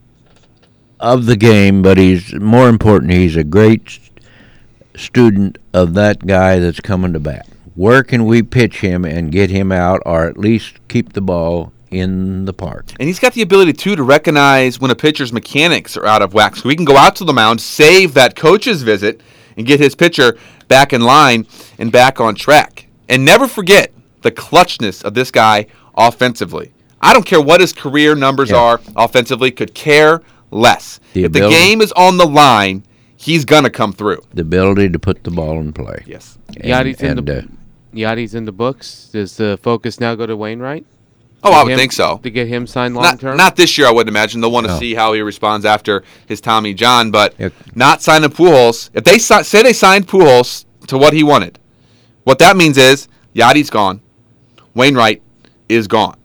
[SPEAKER 4] of the game, but he's more important, he's a great student of that guy that's coming to bat. Where can we pitch him and get him out, or at least keep the ball in the park?
[SPEAKER 3] And he's got the ability, too, to recognize when a pitcher's mechanics are out of whack. So he can go out to the mound, save that coach's visit, and get his pitcher back in line and back on track. And never forget the clutchness of this guy offensively. I don't care what his career numbers
[SPEAKER 4] Yeah.
[SPEAKER 3] are offensively, could care less.
[SPEAKER 4] The
[SPEAKER 3] if the
[SPEAKER 4] ability.
[SPEAKER 3] game is on the line, he's going to come through.
[SPEAKER 4] The ability to put the ball in play.
[SPEAKER 3] Yes.
[SPEAKER 4] And,
[SPEAKER 2] Yadi's in
[SPEAKER 4] and,
[SPEAKER 2] the
[SPEAKER 4] uh,
[SPEAKER 2] Yadi's in the books. Does the focus now go to Wainwright?
[SPEAKER 3] Oh,
[SPEAKER 2] To
[SPEAKER 3] I
[SPEAKER 2] get
[SPEAKER 3] would
[SPEAKER 2] him-
[SPEAKER 3] think so.
[SPEAKER 2] To get him signed long
[SPEAKER 3] Not,
[SPEAKER 2] term?
[SPEAKER 3] not this year, I wouldn't imagine. They'll want to
[SPEAKER 4] No.
[SPEAKER 3] see how he responds after his Tommy John, but
[SPEAKER 4] Yeah.
[SPEAKER 3] not signing Pujols. If they si- say they signed Pujols to what he wanted, what that means is Yadi's gone. Wainwright is gone.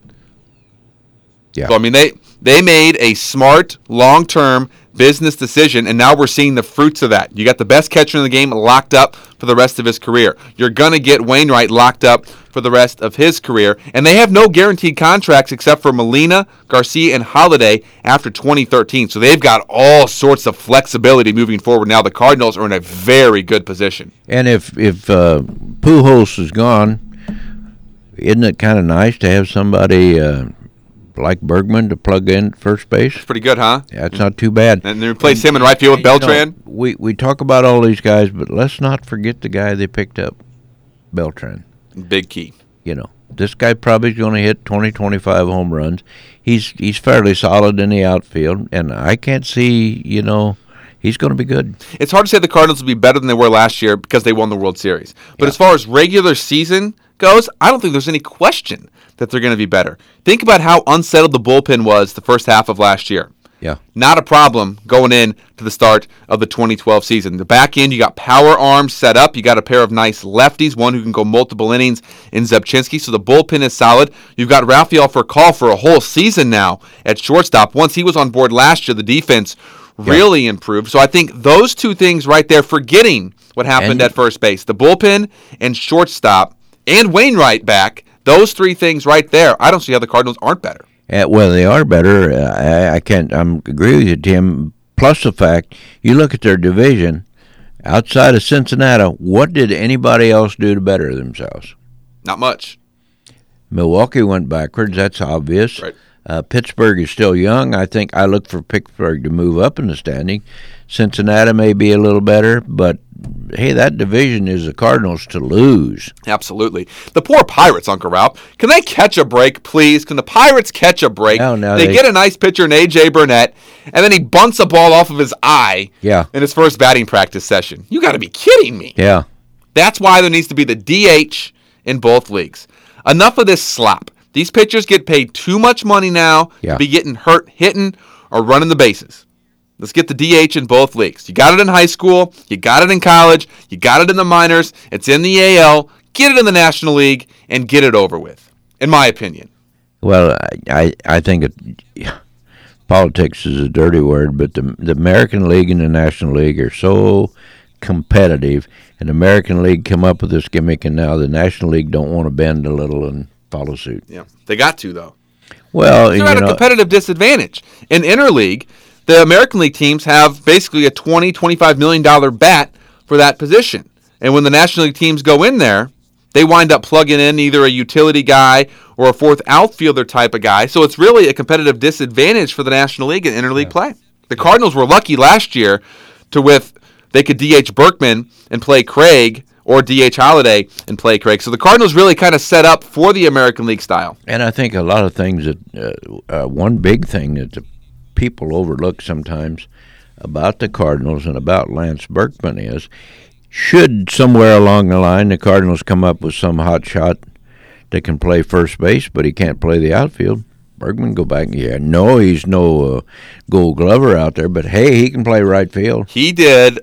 [SPEAKER 4] Yeah.
[SPEAKER 3] So, I mean, they, they made a smart, long-term business decision, and now we're seeing the fruits of that. You got the best catcher in the game locked up for the rest of his career. You're going to get Wainwright locked up for the rest of his career, and they have no guaranteed contracts except for Molina, Garcia, and Holiday after twenty thirteen. So they've got all sorts of flexibility moving forward. Now the Cardinals are in a very good position.
[SPEAKER 4] And if if uh, Pujols is gone, isn't it kind of nice to have somebody uh, like Bergman to plug in at first base?
[SPEAKER 3] Pretty good, huh?
[SPEAKER 4] Yeah, it's not too bad.
[SPEAKER 3] And they replace him in right field with
[SPEAKER 4] You know,
[SPEAKER 3] Beltran.
[SPEAKER 4] we we talk about all these guys, but let's not forget the guy they picked up, Beltran.
[SPEAKER 3] Big key.
[SPEAKER 4] You know, this guy probably is going to hit twenty, twenty-five home runs. He's he's fairly solid in the outfield, and I can't see, you know, he's going to be good.
[SPEAKER 3] It's hard to say the Cardinals will be better than they were last year because they won the World Series. But
[SPEAKER 4] Yeah.
[SPEAKER 3] as far as regular season goes, I don't think there's any question that they're going to be better. Think about how unsettled the bullpen was the first half of last year.
[SPEAKER 4] Yeah.
[SPEAKER 3] Not a problem going in to the start of the twenty twelve season. The back end, you got power arms set up. You got a pair of nice lefties, one who can go multiple innings in Zepchinski. So the bullpen is solid. You've got Rafael Furcal for a whole season now at shortstop. Once he was on board last year, the defense really improved. So I think those two things right there, forgetting what happened
[SPEAKER 4] And-
[SPEAKER 3] at first base, the bullpen and shortstop, and Wainwright back, those three things right there, I don't see how the Cardinals aren't better.
[SPEAKER 4] Uh, well, they are better. Uh, I, I can't. I'm agree with you, Tim. Plus the fact you look at their division outside of Cincinnati. What did anybody else do to better themselves?
[SPEAKER 3] Not much.
[SPEAKER 4] Milwaukee went backwards. That's obvious.
[SPEAKER 3] Right.
[SPEAKER 4] Uh, Pittsburgh is still young. I think I look for Pittsburgh to move up in the standing. Cincinnati may be a little better, but hey, that division is the Cardinals to lose.
[SPEAKER 3] Absolutely. The poor Pirates, Uncle Ralph. Can they catch a break, please? Can the Pirates catch a break?
[SPEAKER 4] No, no,
[SPEAKER 3] they,
[SPEAKER 4] they-
[SPEAKER 3] get a nice pitcher in A J Burnett, and then he bunts a ball off of his eye
[SPEAKER 4] Yeah.
[SPEAKER 3] in his first batting practice session. You got to be kidding me.
[SPEAKER 4] Yeah.
[SPEAKER 3] That's why there needs to be the D H in both leagues. Enough of this slop. These pitchers get paid too much money now
[SPEAKER 4] Yeah.
[SPEAKER 3] to be getting hurt, hitting, or running the bases. Let's get the D H in both leagues. You got it in high school. You got it in college. You got it in the minors. It's in the A L. Get it in the National League and get it over with, in my opinion.
[SPEAKER 4] Well, I I, I think it, yeah, politics is a dirty word, but the the American League and the National League are so competitive, and the American League come up with this gimmick, and now the National League don't want to bend a little and follow suit.
[SPEAKER 3] Yeah, they got to, though.
[SPEAKER 4] Well,
[SPEAKER 3] They're
[SPEAKER 4] you
[SPEAKER 3] at a
[SPEAKER 4] know,
[SPEAKER 3] competitive disadvantage. In interleague, the American League teams have basically a twenty, twenty-five million dollars bat for that position. And when the National League teams go in there, they wind up plugging in either a utility guy or a fourth outfielder type of guy. So it's really a competitive disadvantage for the National League in interleague play. The Cardinals were lucky last year to with they could D H Berkman and play Craig, or D H Holiday and play Craig. So the Cardinals really kind of set up for the American League style.
[SPEAKER 4] and I think a lot of things that uh, uh, one big thing that the people overlook sometimes about the Cardinals and about Lance Berkman is, should somewhere along the line the Cardinals come up with some hot shot that can play first base, but he can't play the outfield, Bergman go back. Yeah, no, he's no uh, Gold Glover out there, but hey, he can play right field.
[SPEAKER 3] He did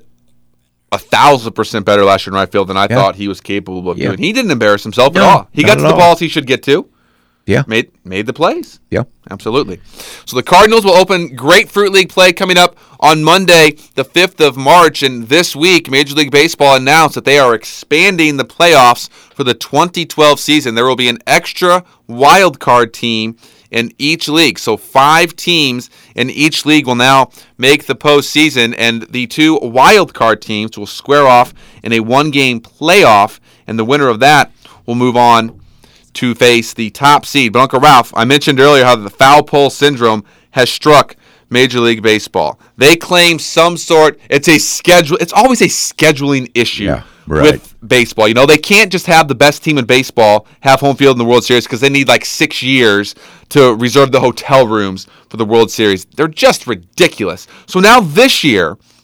[SPEAKER 3] a thousand percent better last year in right field than I
[SPEAKER 4] Yeah.
[SPEAKER 3] thought he was capable of
[SPEAKER 4] Yeah.
[SPEAKER 3] doing. He didn't embarrass himself
[SPEAKER 4] No,
[SPEAKER 3] at all. He
[SPEAKER 4] not
[SPEAKER 3] got
[SPEAKER 4] at
[SPEAKER 3] to the
[SPEAKER 4] all.
[SPEAKER 3] balls he should get to.
[SPEAKER 4] Yeah,
[SPEAKER 3] Made made the plays.
[SPEAKER 4] yeah.
[SPEAKER 3] Absolutely. So the Cardinals will open Grapefruit League play coming up on Monday, the fifth of March. And this week, Major League Baseball announced that they are expanding the playoffs for the twenty twelve season. There will be an extra wild card team in each league. So five teams in each league will now make the postseason, and the two wild card teams will square off in a one-game playoff, and the winner of that will move on to face the top seed. But Uncle Ralph, I mentioned earlier how the foul pole syndrome has struck Major League Baseball. They claim some sort, it's a schedule, it's always a scheduling issue
[SPEAKER 4] Yeah, right.
[SPEAKER 3] with baseball. You know, they can't just have the best team in baseball have home field in the World Series because they need like six years to reserve the hotel rooms for the World Series. They're just ridiculous. So now this year,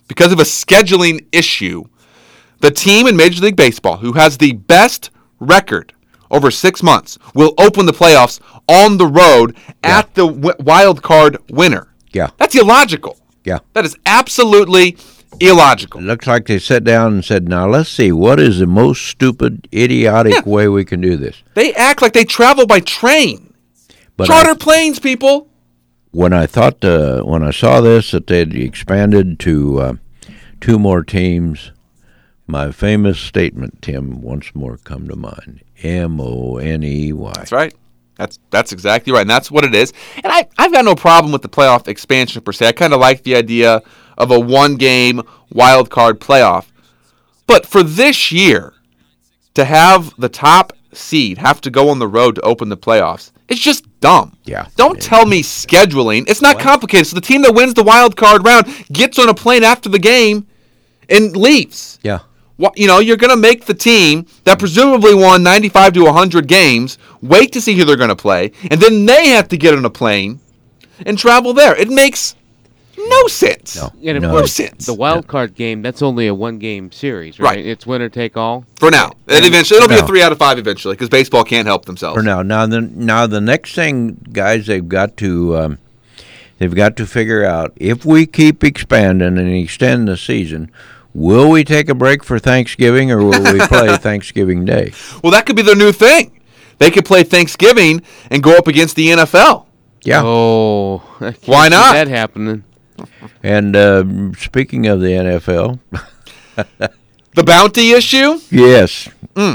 [SPEAKER 3] because of a scheduling issue, the team in Major League Baseball who has the best record over six months will open the playoffs on the road
[SPEAKER 4] Yeah.
[SPEAKER 3] at the w- wild card winner.
[SPEAKER 4] Yeah.
[SPEAKER 3] That's illogical.
[SPEAKER 4] Yeah.
[SPEAKER 3] That is absolutely illogical.
[SPEAKER 4] It looks like they sat down and said, now let's see, what is the most stupid, idiotic
[SPEAKER 3] Yeah.
[SPEAKER 4] way we can do this?
[SPEAKER 3] They act like they travel by train.
[SPEAKER 4] But
[SPEAKER 3] Charter
[SPEAKER 4] I,
[SPEAKER 3] planes, people.
[SPEAKER 4] when I thought, uh, when I saw this, that they'd expanded to uh, two more teams, my famous statement, Tim, once more come to mind. M O N E Y.
[SPEAKER 3] That's right. That's that's exactly right, and that's what it is. And I, I've got no problem with the playoff expansion per se. I kind of like the idea of a one-game wild card playoff. But for this year, to have the top seed have to go on the road to open the playoffs, it's just dumb.
[SPEAKER 4] Yeah.
[SPEAKER 3] Don't tell me scheduling. It's not complicated. So the team that wins the wild card round gets on a plane after the game and leaves.
[SPEAKER 4] Yeah.
[SPEAKER 3] What, you know, you're going to make the team that presumably won ninety-five to one hundred games wait to see who they're going to play, and then they have to get on a plane and travel there. It makes no sense.
[SPEAKER 4] No.
[SPEAKER 2] And of
[SPEAKER 4] No.
[SPEAKER 2] course,
[SPEAKER 3] sense.
[SPEAKER 2] the wild card game, that's only a one-game series, right?
[SPEAKER 3] Right.
[SPEAKER 2] It's winner take all.
[SPEAKER 3] For now. And eventually, it'll be a
[SPEAKER 4] No.
[SPEAKER 3] three out of five eventually, because baseball can't help themselves.
[SPEAKER 4] For now. Now the now the next thing, guys, they've got to um, they've got to figure out if we keep expanding and extend the season, will we take a break for Thanksgiving or will we play Thanksgiving Day?
[SPEAKER 3] Well, that could be their new thing. They could play Thanksgiving and go up against the N F L.
[SPEAKER 4] Yeah.
[SPEAKER 2] Oh, I can't
[SPEAKER 3] Why
[SPEAKER 2] see
[SPEAKER 3] not?
[SPEAKER 2] that happening.
[SPEAKER 4] And uh, speaking of the N F L,
[SPEAKER 3] The bounty issue?
[SPEAKER 4] yes,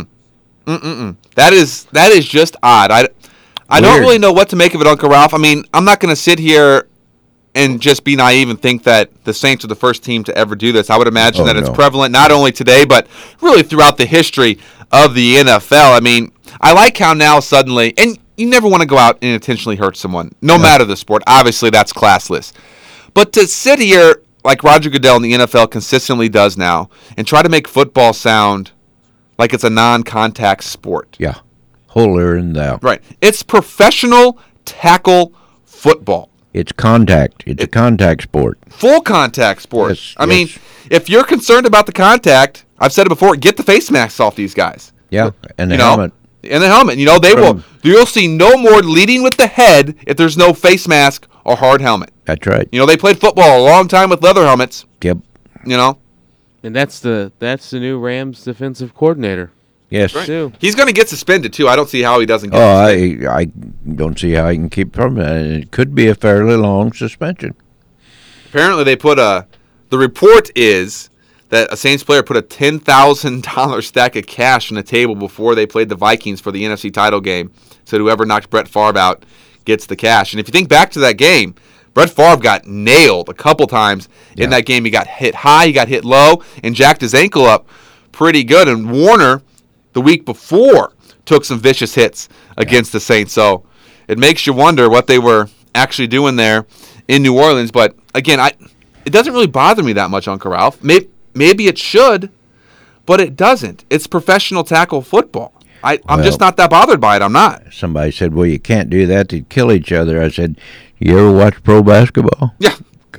[SPEAKER 3] That is that is just odd. I, I don't
[SPEAKER 4] Weird.
[SPEAKER 3] really know what to make of it, Uncle Ralph. I mean, I'm not going to sit here and just be naive and think that the Saints are the first team to ever do this. I would imagine
[SPEAKER 4] Oh,
[SPEAKER 3] that it's
[SPEAKER 4] no.
[SPEAKER 3] prevalent not only today, but really throughout the history of the N F L. I mean, I like how now suddenly, and you never want to go out and intentionally hurt someone, no matter the sport. Obviously, that's classless. But to sit here like Roger Goodell in the N F L consistently does now and try to make football sound like it's a non-contact sport.
[SPEAKER 4] yeah, holier than thou.
[SPEAKER 3] Right. It's professional tackle football.
[SPEAKER 4] It's contact. It's a contact sport.
[SPEAKER 3] Full contact sport.
[SPEAKER 4] Yes,
[SPEAKER 3] I mean,
[SPEAKER 4] yes.
[SPEAKER 3] if you're concerned about the contact, I've said it before, get the face masks off these guys.
[SPEAKER 4] Yeah, and the
[SPEAKER 3] you know?
[SPEAKER 4] helmet.
[SPEAKER 3] And the helmet. You know, they
[SPEAKER 4] Put
[SPEAKER 3] will
[SPEAKER 4] 'em-
[SPEAKER 3] you'll see no more leading with the head if there's no face mask or hard helmet.
[SPEAKER 4] That's right.
[SPEAKER 3] You know, they played football a long time with leather helmets,
[SPEAKER 4] Yep.
[SPEAKER 3] you know.
[SPEAKER 2] And that's the that's the new Rams defensive coordinator.
[SPEAKER 4] Yes.
[SPEAKER 2] Too.
[SPEAKER 3] He's going to get suspended too. I don't see how he doesn't get
[SPEAKER 4] Oh,
[SPEAKER 3] suspended.
[SPEAKER 4] I I don't see how he can keep from it. It could be a fairly long suspension.
[SPEAKER 3] Apparently, they put a. The report is that a Saints player put a ten thousand dollars stack of cash on the table before they played the Vikings for the N F C title game. So whoever knocked Brett Favre out gets the cash. And if you think back to that game, Brett Favre got nailed a couple times in
[SPEAKER 4] Yeah.
[SPEAKER 3] that game. He got hit high, he got hit low, and jacked his ankle up pretty good. And Warner, the week before, took some vicious hits against the Saints. So it makes you wonder what they were actually doing there in New Orleans. But again, I it doesn't really bother me that much, Uncle Ralph. Maybe, maybe it should, but it doesn't. It's professional tackle football. I, I'm just
[SPEAKER 4] Well-
[SPEAKER 3] not that bothered by it. I'm not.
[SPEAKER 4] Somebody said, "Well, you can't do that; they'd kill each other." I said, "You ever watch pro basketball?
[SPEAKER 3] Yeah,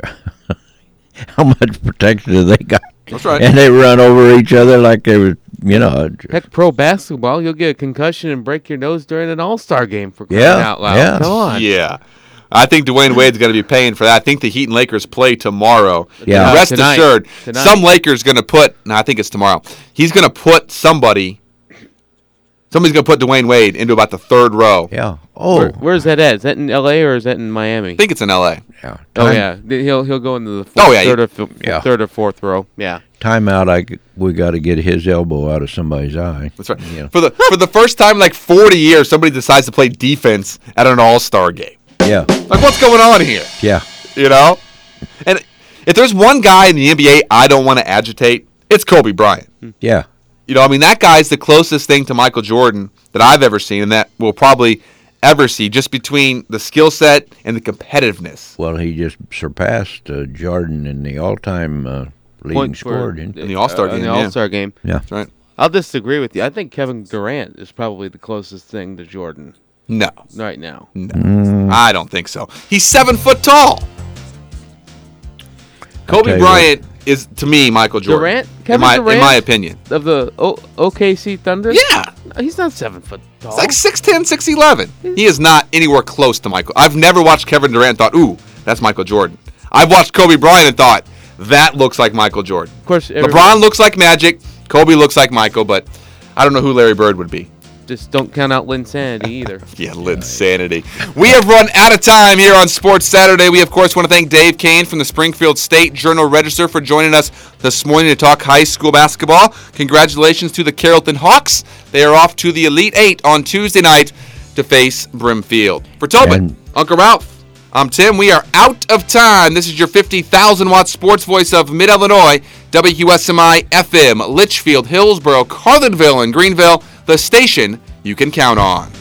[SPEAKER 4] How much protection do they got?
[SPEAKER 3] that's right.
[SPEAKER 4] And they run over each other like they were, you know."
[SPEAKER 2] Heck, pro basketball, you'll get a concussion and break your nose during an All-Star game for crying
[SPEAKER 4] Yeah,
[SPEAKER 2] out loud.
[SPEAKER 4] yeah.
[SPEAKER 2] Come on.
[SPEAKER 3] Yeah. I think Dwayne Wade's going to be paying for that. I think the Heat and Lakers play tomorrow.
[SPEAKER 4] Yeah.
[SPEAKER 3] And rest
[SPEAKER 2] Tonight.
[SPEAKER 3] assured,
[SPEAKER 2] Tonight.
[SPEAKER 3] some Lakers going to put, no, I think it's tomorrow. He's going to put somebody, somebody's going to put Dwayne Wade into about the third row.
[SPEAKER 4] Yeah. Oh,
[SPEAKER 2] Where, where's that at? Is that in L A or is that in Miami?
[SPEAKER 3] I think it's in L A.
[SPEAKER 4] yeah.
[SPEAKER 2] Oh
[SPEAKER 4] Time-
[SPEAKER 2] yeah, Th- he'll he'll go into the fourth,
[SPEAKER 3] Oh, yeah,
[SPEAKER 2] third, or fi-
[SPEAKER 4] yeah.
[SPEAKER 2] third or fourth row. Yeah.
[SPEAKER 4] Timeout. I g- we got to get his elbow out of somebody's eye.
[SPEAKER 3] That's right.
[SPEAKER 4] Yeah.
[SPEAKER 3] For the for the first time in like forty years, somebody decides to play defense at an All-Star game.
[SPEAKER 4] Yeah.
[SPEAKER 3] Like, what's going on here?
[SPEAKER 4] Yeah.
[SPEAKER 3] You know? And if there's one guy in the N B A I don't want to agitate, it's Kobe Bryant.
[SPEAKER 4] Yeah.
[SPEAKER 3] You know, I mean, that guy's the closest thing to Michael Jordan that I've ever seen, and that we'll probably ever see, just between the skill set and the competitiveness.
[SPEAKER 4] Well, he just surpassed uh, Jordan in the all-time uh, leading
[SPEAKER 2] Point for-
[SPEAKER 4] scorer. didn't he?
[SPEAKER 3] In the All-Star
[SPEAKER 2] uh, In
[SPEAKER 3] game,
[SPEAKER 2] the
[SPEAKER 3] yeah.
[SPEAKER 2] All-Star game.
[SPEAKER 4] Yeah.
[SPEAKER 3] That's right.
[SPEAKER 2] I'll disagree with you. I think Kevin Durant is probably the closest thing to Jordan
[SPEAKER 3] No.
[SPEAKER 2] right now.
[SPEAKER 3] No. I don't think so. He's seven foot tall.
[SPEAKER 4] tell
[SPEAKER 3] Kobe
[SPEAKER 4] you
[SPEAKER 3] Bryant is, to me, Michael Jordan.
[SPEAKER 2] Durant? Kevin
[SPEAKER 3] in my,
[SPEAKER 2] Durant?
[SPEAKER 3] In my opinion.
[SPEAKER 2] Of the o- O K C Thunder?
[SPEAKER 3] Yeah.
[SPEAKER 2] He's not seven foot tall.
[SPEAKER 3] It's like six ten, six eleven. He is not anywhere close to Michael. I've never watched Kevin Durant and thought, ooh, that's Michael Jordan. I've watched Kobe Bryant and thought, that looks like Michael Jordan.
[SPEAKER 2] Of course,
[SPEAKER 3] LeBron looks like Magic. Kobe looks like Michael, but I don't know who Larry Bird would be.
[SPEAKER 2] Just don't count out Linsanity either.
[SPEAKER 3] Yeah, Linsanity. We have run out of time here on Sports Saturday. We, of course, want to thank Dave Kane from the Springfield State Journal-Register for joining us this morning to talk high school basketball. Congratulations to the Carrollton Hawks. They are off to the Elite Eight on Tuesday night to face Brimfield. For Tobin, and Uncle Ralph, I'm Tim. We are out of time. This is your fifty thousand watt sports voice of Mid-Illinois, W Q S M I F M, Litchfield, Hillsboro, Carlinville, and Greenville, the station you can count on.